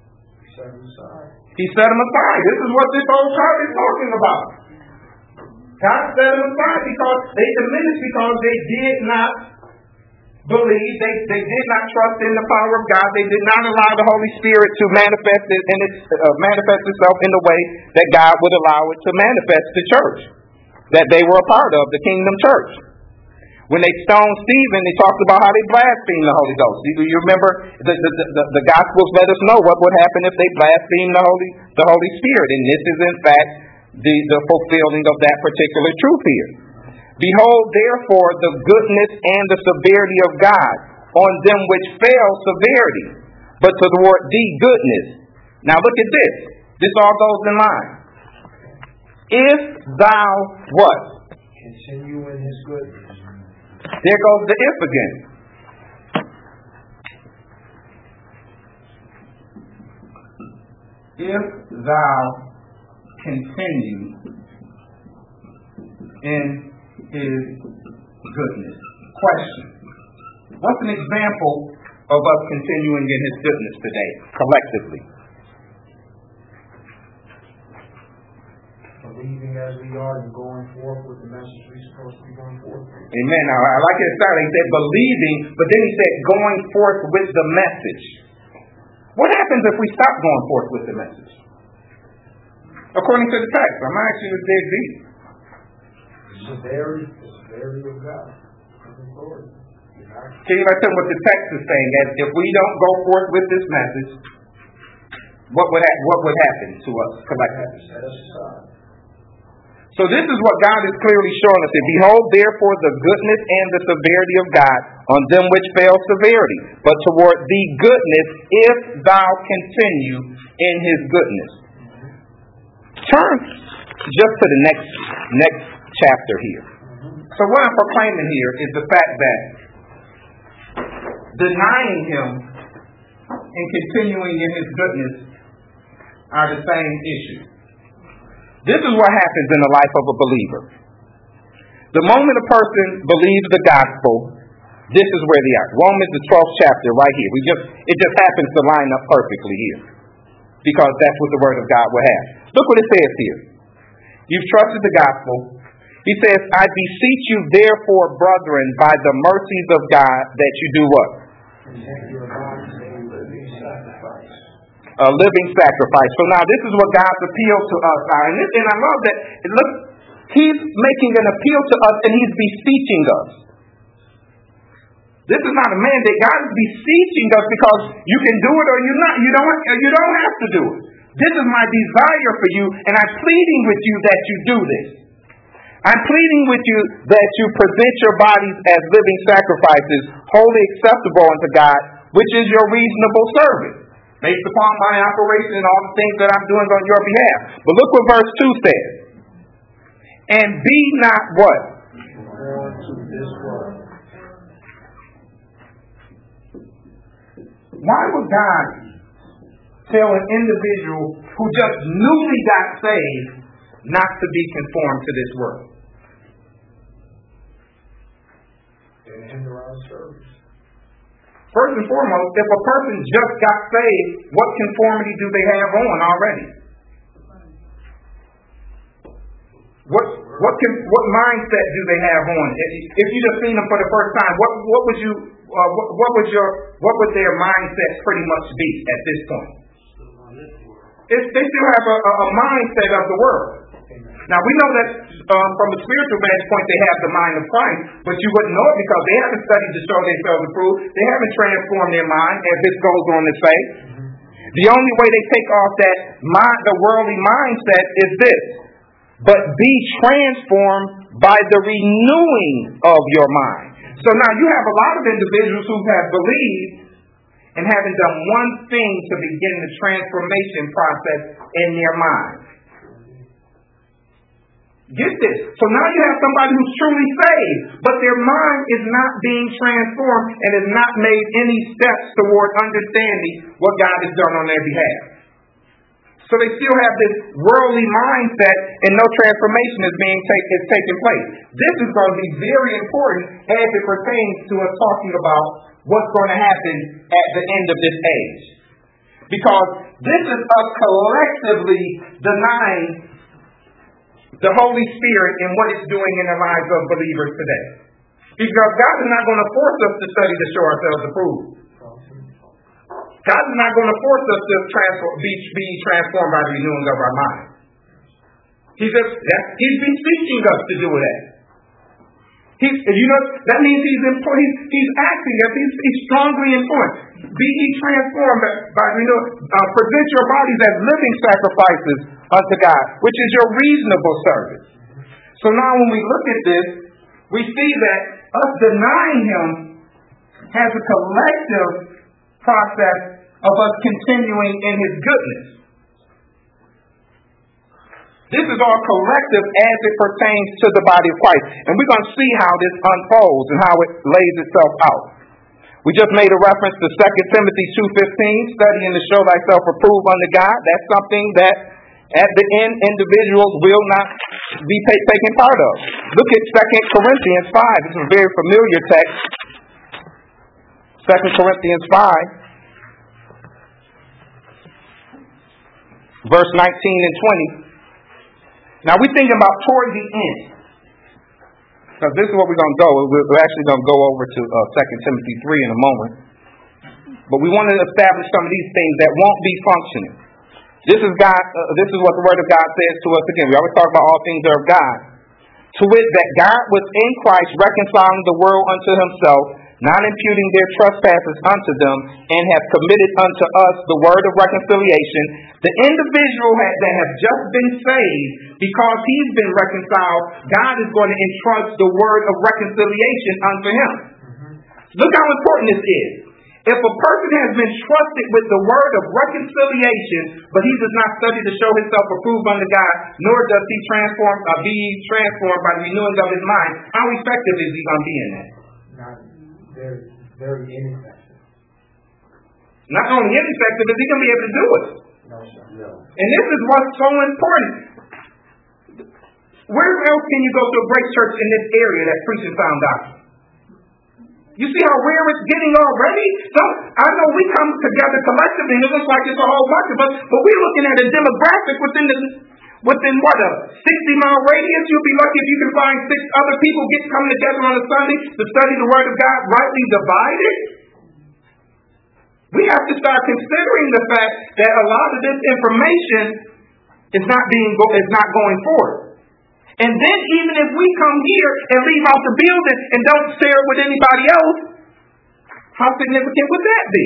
[SPEAKER 1] He set them aside. This is what this whole chart is talking about. God set them aside because they diminished because they did not believe. They did not trust in the power of God. They did not allow the Holy Spirit to manifest itself in the way that God would allow it to manifest the church that they were a part of, the kingdom church. When they stoned Stephen, they talked about how they blasphemed the Holy Ghost. You remember the Gospels let us know what would happen if they blasphemed the Holy Spirit. And this is in fact the fulfilling of that particular truth here. Behold, therefore, the goodness and the severity of God on them which fail severity, but toward thee goodness. Now look at this. This all goes in line. If thou what?
[SPEAKER 2] Continue in his goodness.
[SPEAKER 1] There goes the if again. If thou continue in his goodness. Question. What's an example of us continuing in his goodness today, collectively?
[SPEAKER 2] Believing as we are and going forth with the message we're supposed to be going forth.
[SPEAKER 1] Amen. Now, I like it started. He said believing, but then he said going forth with the message. What happens if we stop going forth with the message? According to the text, I'm actually with Big D.
[SPEAKER 2] Severity of God.
[SPEAKER 1] Can you tell what the text is saying? As if we don't go forth with this message, what would happen to us collectively?
[SPEAKER 2] Set us aside.
[SPEAKER 1] So this is what God is clearly showing us. Behold, therefore, the goodness and the severity of God on them which fail severity, but toward thee goodness, if thou continue in his goodness. Turn just to the next chapter here. So what I'm proclaiming here is the fact that denying him and continuing in his goodness are the same issue. This is what happens in the life of a believer. The moment a person believes the gospel, this is where they are. Romans the 12th chapter right here. It just happens to line up perfectly here. Because that's what the word of God will have. Look what it says here. You've trusted the gospel. He says, I beseech you therefore, brethren, by the mercies of God, that you do what? A living sacrifice. So now this is what God's appeal to us are. And I love that. Look, he's making an appeal to us and he's beseeching us. This is not a mandate. God is beseeching us because you can do it or you're not. You don't have to do it. This is my desire for you, and I'm pleading with you that you do this. I'm pleading with you that you present your bodies as living sacrifices, wholly acceptable unto God, which is your reasonable service, based upon my operation and all the things that I'm doing on your behalf. But look what verse 2 says. And be not what?
[SPEAKER 2] to this world.
[SPEAKER 3] Why would God tell an individual who just newly got saved not to be conformed to this world?
[SPEAKER 2] And hinder our service.
[SPEAKER 3] First and foremost, if a person just got saved, what conformity do they have on already? What mindset do they have on? If you just seen them for the first time, what would their mindset pretty much be at this point? They still have a mindset of the world. Now we know that from a spiritual vantage point they have the mind of Christ, but you wouldn't know it because they haven't studied to show themselves approved. They haven't transformed their mind, as this goes on to say. The only way they take off the worldly mindset is this: but be transformed by the renewing of your mind. So now you have a lot of individuals who have believed and haven't done one thing to begin the transformation process in their mind. Get this. So now you have somebody who's truly saved, but their mind is not being transformed and has not made any steps toward understanding what God has done on their behalf. So they still have this worldly mindset and no transformation is taking place. This is going to be very important as it pertains to us talking about what's going to happen at the end of this age. Because this is us collectively denying the Holy Spirit and what it's doing in the lives of believers today. Because God is not going to force us to study to show ourselves approved. God is not going to force us to be transformed by the renewing of our mind. He's been teaching us to do that. That means he's asking us. He's strongly informed. Be ye transformed by renewing. Present your bodies as living sacrifices unto God, which is your reasonable service. So now, when we look at this, we see that us denying Him has a collective process of us continuing in His goodness. This is all collective as it pertains to the body of Christ. And we're going to see how this unfolds and how it lays itself out. We just made a reference to 2 Timothy 2:15, studying to show thyself approved unto God. That's something that at the end individuals will not be taken part of. Look at 2 Corinthians 5. This is a very familiar text. 2 Corinthians 5, verse 19 and 20. Now we're thinking about toward the end. Because this is what we're going to go. We're actually going to go over to 2 Timothy 3 in a moment. But we want to establish some of these things that won't be functioning. This is what the Word of God says to us again. We always talk about all things are of God. To wit, that God was in Christ reconciling the world unto Himself, not imputing their trespasses unto them, and hath committed unto us the word of reconciliation. The individual that has just been saved, because he's been reconciled, God is going to entrust the word of reconciliation unto him. Look how important this is. If a person has been trusted with the word of reconciliation, but he does not study to show himself approved unto God, nor does he be transformed by the renewing of his mind, how effective is he going to be in that?
[SPEAKER 2] Very ineffective.
[SPEAKER 3] Not only ineffective, is he going to be able to do it?
[SPEAKER 2] No.
[SPEAKER 3] And this is what's so important. Where else can you go to a great church in this area that preaches sound doctrine? You see how rare it's getting already? So I know we come together collectively and it looks like it's a whole bunch of us, but we're looking at a demographic within what, a 60-mile radius? You'll be lucky if you can find 6 other people come together on a Sunday to study the Word of God rightly divided. We have to start considering the fact that a lot of this information is not going forward. And then even if we come here and leave out the building and don't share it with anybody else, how significant would that be?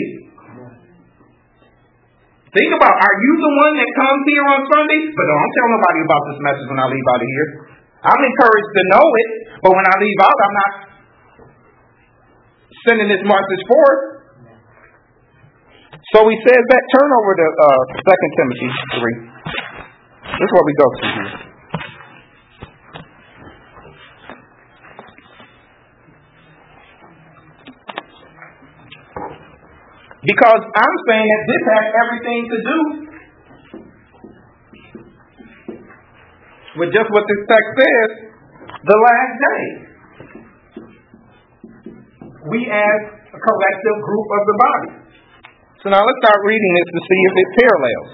[SPEAKER 3] Think about, are you the one that comes here on Sunday? But don't tell nobody about this message when I leave out of here. I'm encouraged to know it, but when I leave out, I'm not sending this message forth. So he says that, turn over to 2 Timothy 3. This is what we go to here. Because I'm saying that this has everything to do with just what this text says, the last day. We as a collective group of the body. So now let's start reading this to see if it parallels.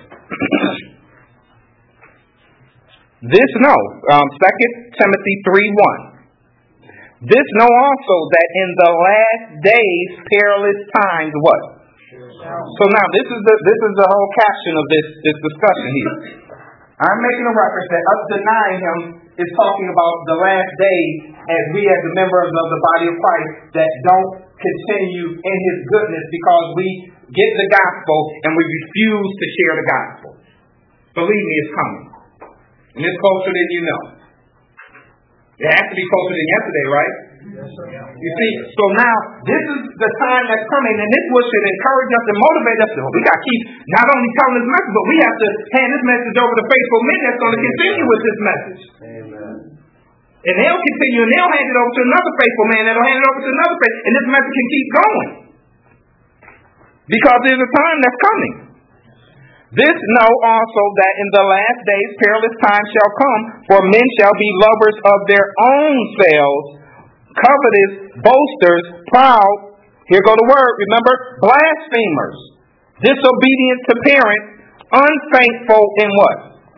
[SPEAKER 3] This know, 2 Timothy 3:1. This know also that in the last days perilous times what? So now this is the whole caption of this discussion here. I'm making a reference that us denying him is talking about the last days as we as the members of the body of Christ that don't continue in his goodness because we get the gospel and we refuse to share the gospel. Believe me, it's coming. And it's closer than you know. It has to be closer than yesterday, right? You see, so now this is the time that's coming, and this what should encourage us and motivate us. We got to keep not only telling this message, but we have to hand this message over to faithful men that's going to continue with this message. Amen. And they'll continue, and they'll hand it over to another faithful man that'll hand it over to another faithful, and this message can keep going. Because there's a time that's coming. This know also that in the last days perilous times shall come, for men shall be lovers of their own selves, covetous, boasters, proud, here go the word, remember, blasphemers, disobedient to parents, unthankful in what?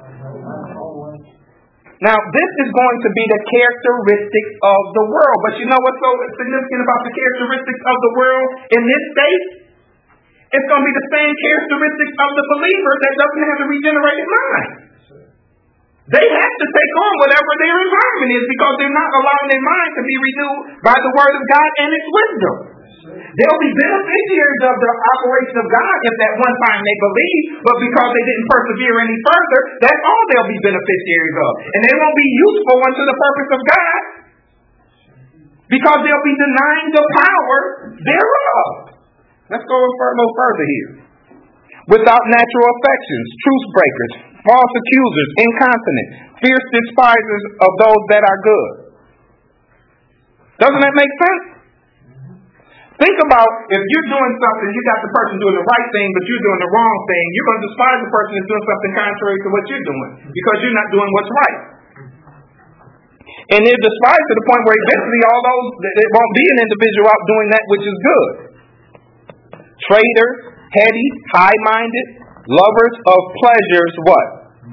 [SPEAKER 3] Now, this is going to be the characteristics of the world. But you know what's so significant about the characteristics of the world in this state? It's going to be the same characteristics of the believer that doesn't have a regenerated mind. They have to take on whatever their environment is because they're not allowing their mind to be renewed by the word of God and its wisdom. They'll be beneficiaries of the operation of God if at one time they believe, but because they didn't persevere any further, that's all they'll be beneficiaries of. And they won't be useful unto the purpose of God because they'll be denying the power thereof. Let's go a little further here. Without natural affections, truce breakers, false accusers, incontinent, fierce despisers of those that are good. Doesn't that make sense? Think about if you're doing something, you got the person doing the right thing, but you're doing the wrong thing, you're going to despise the person that's doing something contrary to what you're doing because you're not doing what's right. And they're despised to the point where eventually all those, it won't be an individual out doing that which is good. Traitors, heady, high-minded, lovers of pleasures, what?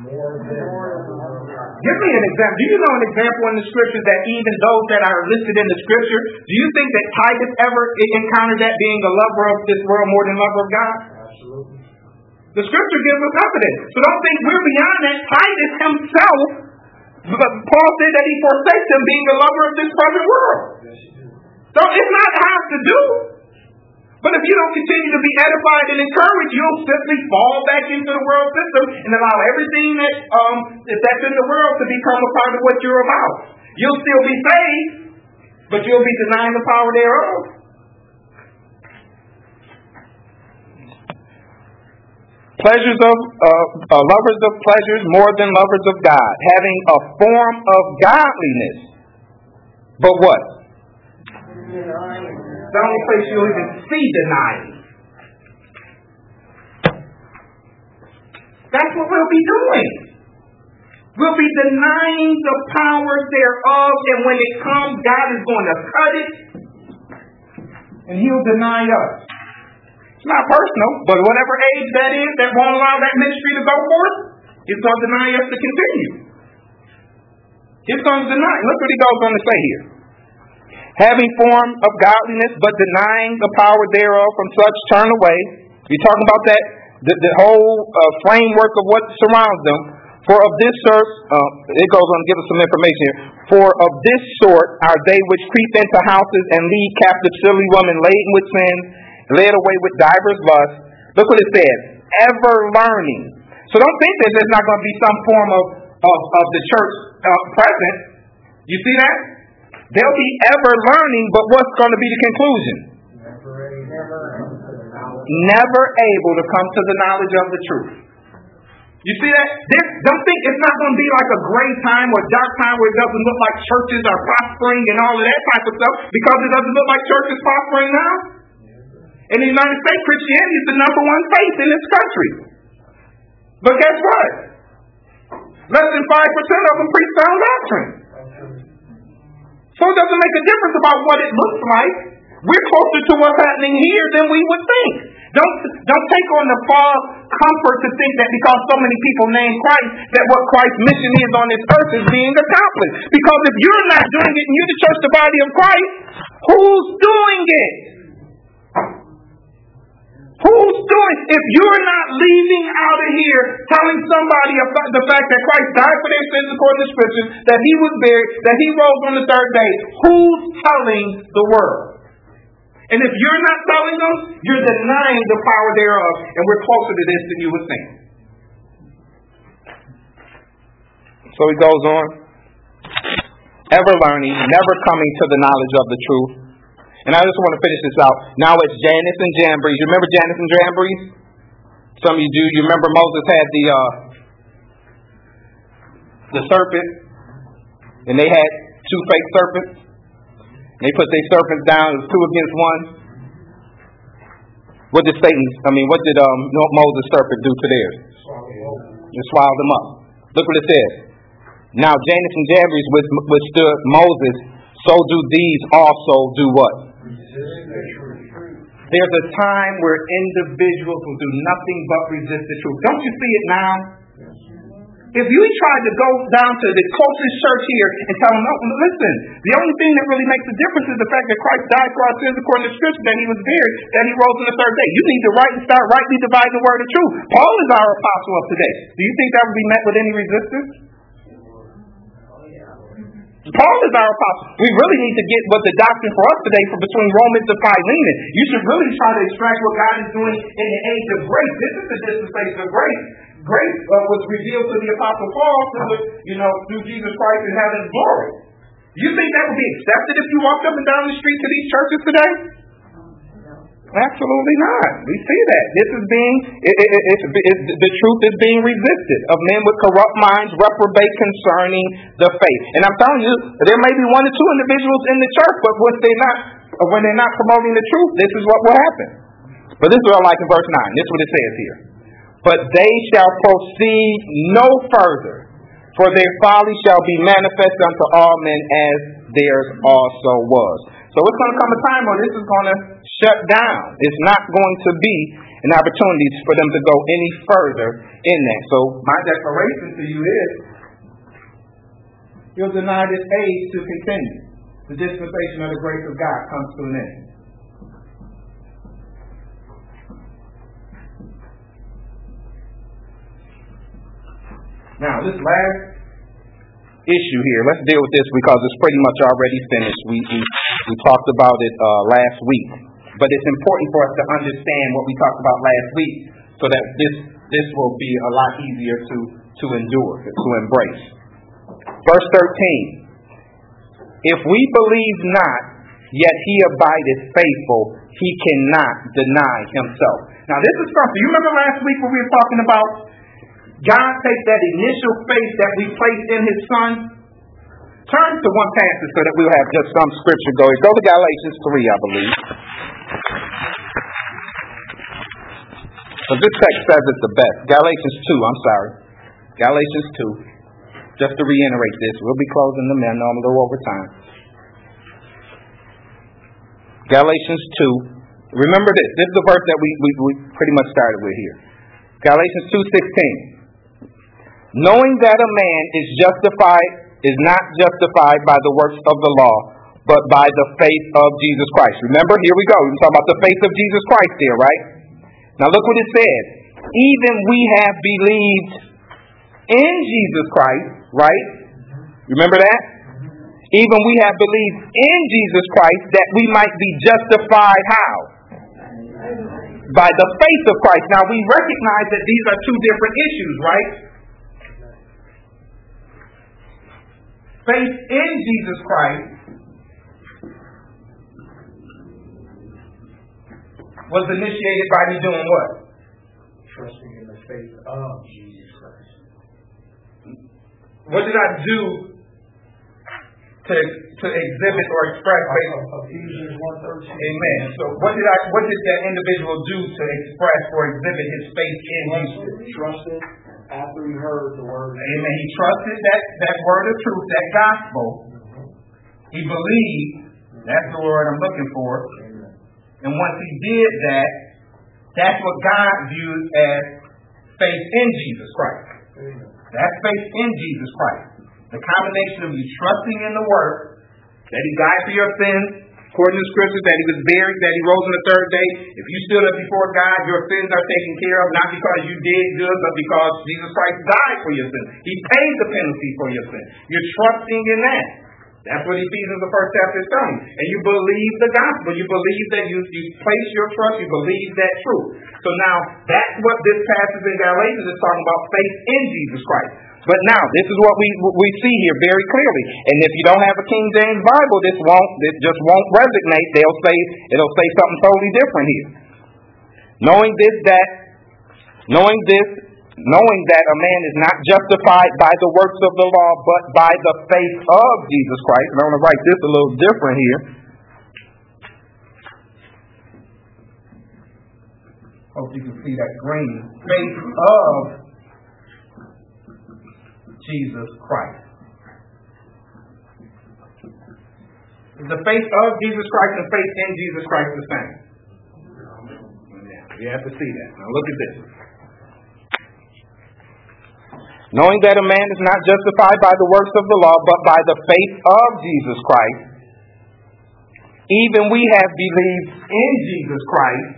[SPEAKER 3] Give me an example. Do you know an example in the scriptures that even those that are listed in the scripture, do you think that Titus ever encountered that being a lover of this world more than lover of God? Absolutely. The scripture gives us evidence. So don't think we're beyond that. Titus himself, Paul said that he forsakes him being a lover of this present world. So it's not hard to do. But if you don't continue to be edified and encouraged, you'll simply fall back into the world system and allow everything that's in the world to become a part of what you're about. You'll still be saved, but you'll be denying the power thereof. Pleasures of lovers of pleasures more than lovers of God, having a form of godliness, but what? The only place you'll even see denying. That's what we'll be doing. We'll be denying the power thereof, and when it comes, God is going to cut it, and He'll deny us. It's not personal, but whatever age that is that won't allow that ministry to go forth, He's going to deny us to continue. He's going to deny. Look what He goes on to say here. Having form of godliness, but denying the power thereof, from such turn away. We're talking about that, the whole framework of what surrounds them. For of this sort, it goes on to give us some information here. For of this sort are they which creep into houses and lead captive silly women laden with sins, led away with divers lusts. Look what it says, ever learning. So don't think that there's not going to be some form of the church present. You see that? They'll be ever learning, but what's going to be the conclusion? Never able to come to the knowledge of the truth. You see that? Don't think it's not going to be like a gray time or dark time where it doesn't look like churches are prospering and all of that type of stuff, because it doesn't look like churches prospering now. In the United States, Christianity is the number one faith in this country. But guess what? Less than 5% of them preach sound doctrine. So it doesn't make a difference about what it looks like. We're closer to what's happening here than we would think. Don't take on the false comfort to think that because so many people name Christ, that what Christ's mission is on this earth is being accomplished. Because if you're not doing it and you're the church, the body of Christ, who's doing it? Who's doing it? If you're not leaving out of here telling somebody about the fact that Christ died for their sins according to Scripture, that He was buried, that He rose on the third day, who's telling the world? And if you're not telling them, you're denying the power thereof, and we're closer to this than you would think. So he goes on. Ever learning, never coming to the knowledge of the truth. And I just want to finish this out. Now it's Jannes and Jambres. You remember Jannes and Jambres? Some of you do. You remember Moses had the serpent, and they had two fake serpents. They put their serpents down. It was 2 against 1. What did Moses' serpent do to theirs? It swallowed them up. Look what it says. Now Jannes and Jambres withstood Moses, so do these also do what? There's a time where individuals will do nothing but resist the truth. Don't you see it now? If you tried to go down to the closest church here and tell them, oh, listen, the only thing that really makes a difference is the fact that Christ died for our sins according to Scripture, that He was buried, that He rose on the third day. You need to start rightly dividing the word of truth. Paul is our apostle of today. Do you think that would be met with any resistance? Paul is our apostle. We really need to get what the doctrine for us today from between Romans and Philemon. You should really try to extract what God is doing in the age of grace. This is the dispensation of grace. Grace was revealed to the Apostle Paul through Jesus Christ in heaven's glory. You think that would be accepted if you walked up and down the street to these churches today? Absolutely not. We see that. The truth is being resisted of men with corrupt minds, reprobate concerning the faith. And I'm telling you, there may be 1 or 2 individuals in the church, but when they're not promoting the truth, this is what will happen. But this is what I like in verse 9. This is what it says here. But they shall proceed no further, for their folly shall be manifest unto all men, as theirs also was. So it's going to come a time where this is going to shut down. It's not going to be an opportunity for them to go any further in that. So my declaration to you is, you'll deny this age to continue. The dispensation of the grace of God comes to an end. Now, this last issue here, let's deal with this because it's pretty much already finished. We talked about it last week. But it's important for us to understand what we talked about last week so that this will be a lot easier to endure, to embrace. Verse 13. If we believe not, yet He abideth faithful, He cannot deny Himself. Now, this is something. You remember last week when we were talking about God takes that initial faith that we placed in His Son. Turn to one passage so that we'll have just some scripture going. Go to Galatians 3, I believe. So this text says it's the best. Galatians 2, Galatians 2. Just to reiterate this, we'll be closing the men. I'm a little over time. Galatians 2. Remember this. This is the verse that we pretty much started with here. Galatians 2:16. Knowing that a man is not justified by the works of the law, but by the faith of Jesus Christ. Remember, here we go. We're talking about the faith of Jesus Christ here, right? Now look what it says. Even we have believed in Jesus Christ, right? Remember that? Even we have believed in Jesus Christ that we might be justified how? By the faith of Christ. Now we recognize that these are two different issues, right? Faith in Jesus Christ was initiated by me doing what?
[SPEAKER 2] Trusting in the faith of Jesus Christ.
[SPEAKER 3] What did I do to exhibit or express faith.
[SPEAKER 2] Ephesians 1:13.
[SPEAKER 3] Amen. So what did that individual do to express or exhibit his faith in Jesus?
[SPEAKER 2] Trusted after he heard the word.
[SPEAKER 3] Amen. He trusted that word of truth, that gospel. He believed. That's the word I'm looking for. And once he did that, that's what God viewed as faith in Jesus Christ. That's faith in Jesus Christ. The combination of you trusting in the word, that he died for your sins, according to the scriptures, that he was buried, that he rose on the third day. If you stood up before God, your sins are taken care of, not because you did good, but because Jesus Christ died for your sins. He paid the penalty for your sins. You're trusting in that. That's what Ephesians, the first chapter, is telling you. And you believe the gospel. You believe that you place your trust. You believe that truth. So now, that's what this passage in Galatians is talking about, faith in Jesus Christ. But now, this is what we see here very clearly. And if you don't have a King James Bible, this just won't resonate. It'll say something totally different here. Knowing that a man is not justified by the works of the law, but by the faith of Jesus Christ. And I want to write this a little different here. Hope you can see that green. Faith of Jesus Christ. Is the faith of Jesus Christ and faith in Jesus Christ the same? You have to see that. Now look at this. Knowing that a man is not justified by the works of the law, but by the faith of Jesus Christ, even we have believed in Jesus Christ,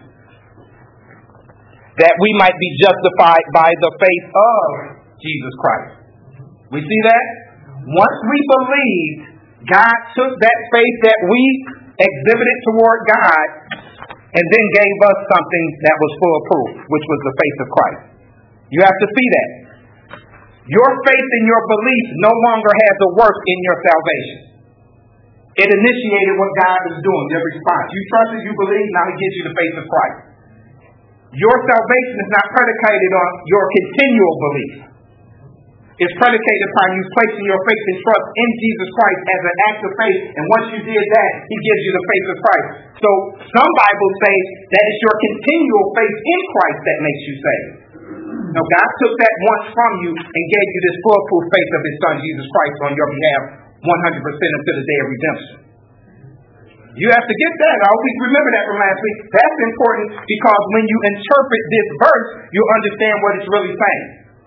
[SPEAKER 3] that we might be justified by the faith of Jesus Christ. We see that? Once we believed, God took that faith that we exhibited toward God and then gave us something that was full of proof, which was the faith of Christ. You have to see that. Your faith and your belief no longer has a work in your salvation. It initiated what God is doing, your response. You trusted, you believe, now he gives you the faith of Christ. Your salvation is not predicated on your continual belief. It's predicated upon you placing your faith and trust in Jesus Christ as an act of faith. And once you did that, he gives you the faith of Christ. So some Bibles say that it's your continual faith in Christ that makes you saved. No, God took that once from you and gave you this foolproof faith of his son, Jesus Christ, on your behalf 100% until the day of redemption. You have to get that. I always remember that from last week. That's important because when you interpret this verse, you understand what it's really saying.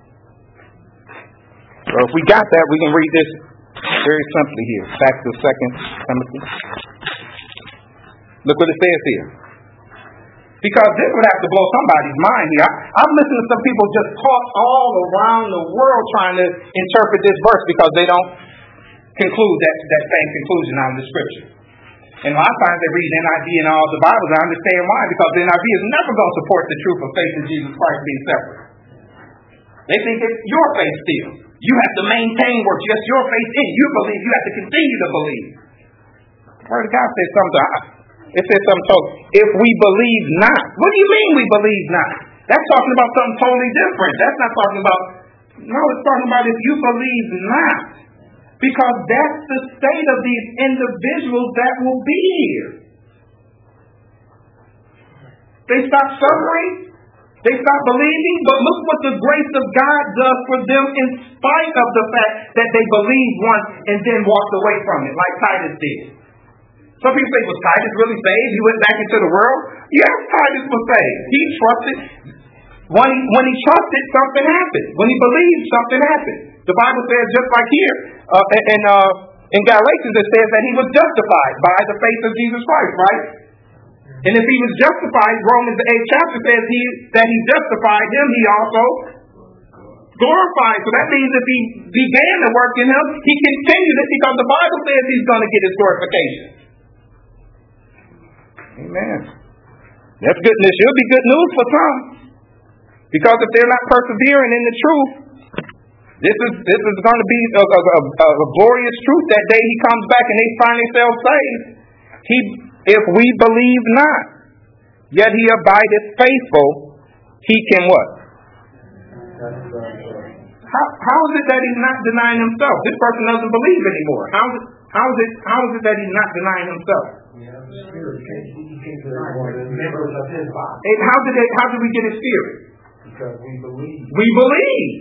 [SPEAKER 3] So if we got that, we can read this very simply here. Back to 2 Timothy. Look what it says here. Because this would have to blow somebody's mind here. I'm listening to some people just talk all around the world trying to interpret this verse because they don't conclude that same conclusion out of the scripture. And a lot of times they read NIV and all the Bibles. I understand why. Because the NIV is never going to support the truth of faith in Jesus Christ being separate. They think it's your faith still. You have to maintain what just your faith in. You believe. You have to continue to believe. The Word of God says something. It says something totally. If we believe not. What do you mean we believe not? That's talking about something totally different. That's not talking about. No, it's talking about if you believe not. Because that's the state of these individuals that will be here. They stop suffering. They stop believing. But look what the grace of God does for them in spite of the fact that they believed once and then walked away from it, like Titus did. Some people say, was Titus really saved? He went back into the world? Yes, Titus was saved. He trusted. When he trusted, something happened. When he believed, something happened. The Bible says, just like here, in Galatians, it says that he was justified by the faith of Jesus Christ, right? And if he was justified, Romans 8 chapter says that he justified him, he also glorified. So that means if he began to work in him, he continued it because the Bible says he's going to get his glorification. Amen. That's good. This should be good news for some. Because if they're not persevering in the truth, this is going to be a glorious truth that day he comes back and they find themselves saved. If we believe not, yet he abideth faithful, he can what? How is it that he's not denying himself? This person doesn't believe anymore. How is it that he's not denying himself?
[SPEAKER 2] Yeah, the spirit came to the members of his body.
[SPEAKER 3] And how did we get his spirit?
[SPEAKER 2] Because we believe.
[SPEAKER 3] We believe.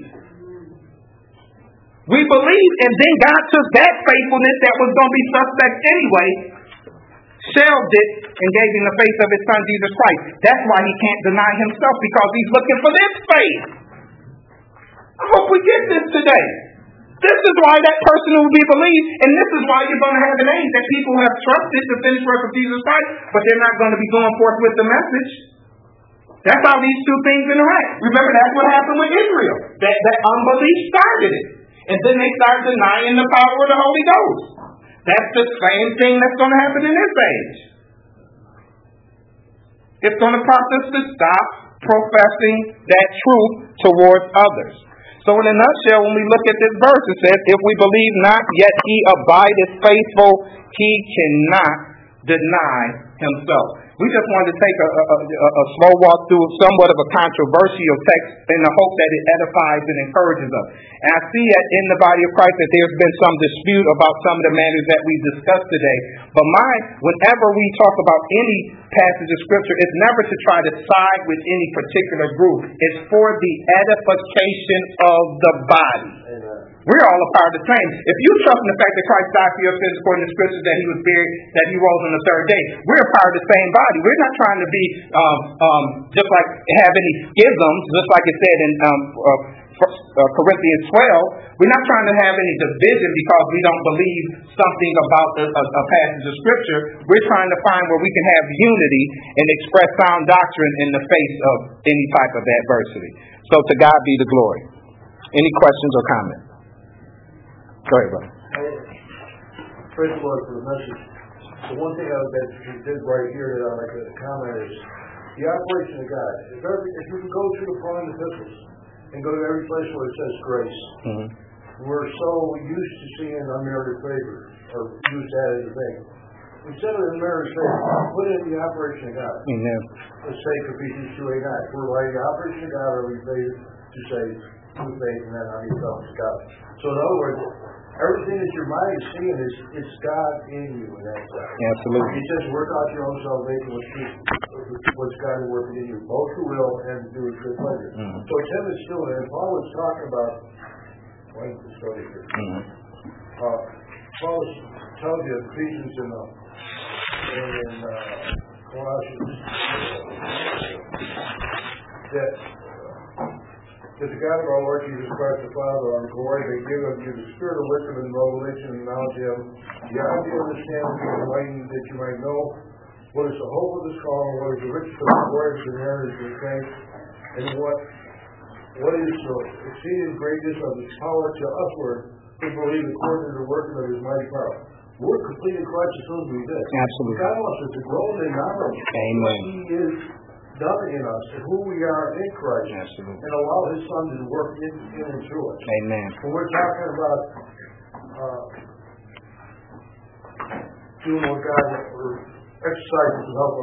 [SPEAKER 3] We believe, and then God took that faithfulness that was going to be suspect anyway, shelved it, and gave him the faith of his son, Jesus Christ. That's why he can't deny himself, because he's looking for this faith. I hope we get this today. This is why that person will be believed, and this is why you're going to have an age that people have trusted the finished work of Jesus Christ, but they're not going to be going forth with the message. That's how these two things interact. Remember, that's what happened with Israel. That unbelief started it. And then they started denying the power of the Holy Ghost. That's the same thing that's going to happen in this age. It's going to prompt us to stop professing that truth towards others. So in a nutshell, when we look at this verse, it says, if we believe not, yet he abideth faithful, he cannot deny himself. We just wanted to take a slow walk through somewhat of a controversial text in the hope that it edifies and encourages us. And I see that in the body of Christ that there's been some dispute about some of the matters that we discussed today. But whenever we talk about any passage of Scripture, it's never to try to side with any particular group. It's for the edification of the body. We're all a part of the same. If you trust in the fact that Christ died for your sins according to the Scriptures, that he was buried, that he rose on the third day, we're a part of the same body. We're not trying to be just like have any schisms, just like it said in Corinthians 12. We're not trying to have any division because we don't believe something about a passage of Scripture. We're trying to find where we can have unity and express sound doctrine in the face of any type of adversity. So to God be the glory. Any questions or comments? Go ahead, brother.
[SPEAKER 4] Praise the Lord for the message. The one thing that you did right here that I'd like to comment is the operation of God. If you can go through the Pauline epistles and go to every place where it says grace, we're so used to seeing unmerited favor, or use that as a thing. Instead of unmerited favor, put in the operation of God.
[SPEAKER 3] Amen.
[SPEAKER 4] Let's say Ephesians 2:8-9. For by the operation of God are we saved to save through faith, and then on yourself is God. So in other words, everything that your mind is seeing it's God in you in that side.
[SPEAKER 3] Absolutely.
[SPEAKER 4] He says, work out your own salvation what's God is working in you, both to will and to do his good pleasure. So Tim is still in, and Paul was talking about let's go here. Paul tells you Ephesians and Colossians that the God of our Lord Jesus Christ, the Father, our glory, may give unto you the spirit of wisdom and revelation and knowledge of him, beyond the understanding and enlightenment, that you might know what is the hope of this call, and what is the riches of the glory of his inheritance in saints, and what is the exceeding greatness of his power to usward who believe according to the working of his mighty power. We're complete in Christ as soon as we did.
[SPEAKER 3] Absolutely.
[SPEAKER 4] God wants us to grow in knowledge of what he is done in us and who we are in Christ.
[SPEAKER 3] Absolutely.
[SPEAKER 4] And allow his son to work in and through us.
[SPEAKER 3] Amen.
[SPEAKER 4] When we're talking about doing what God or exercises to help us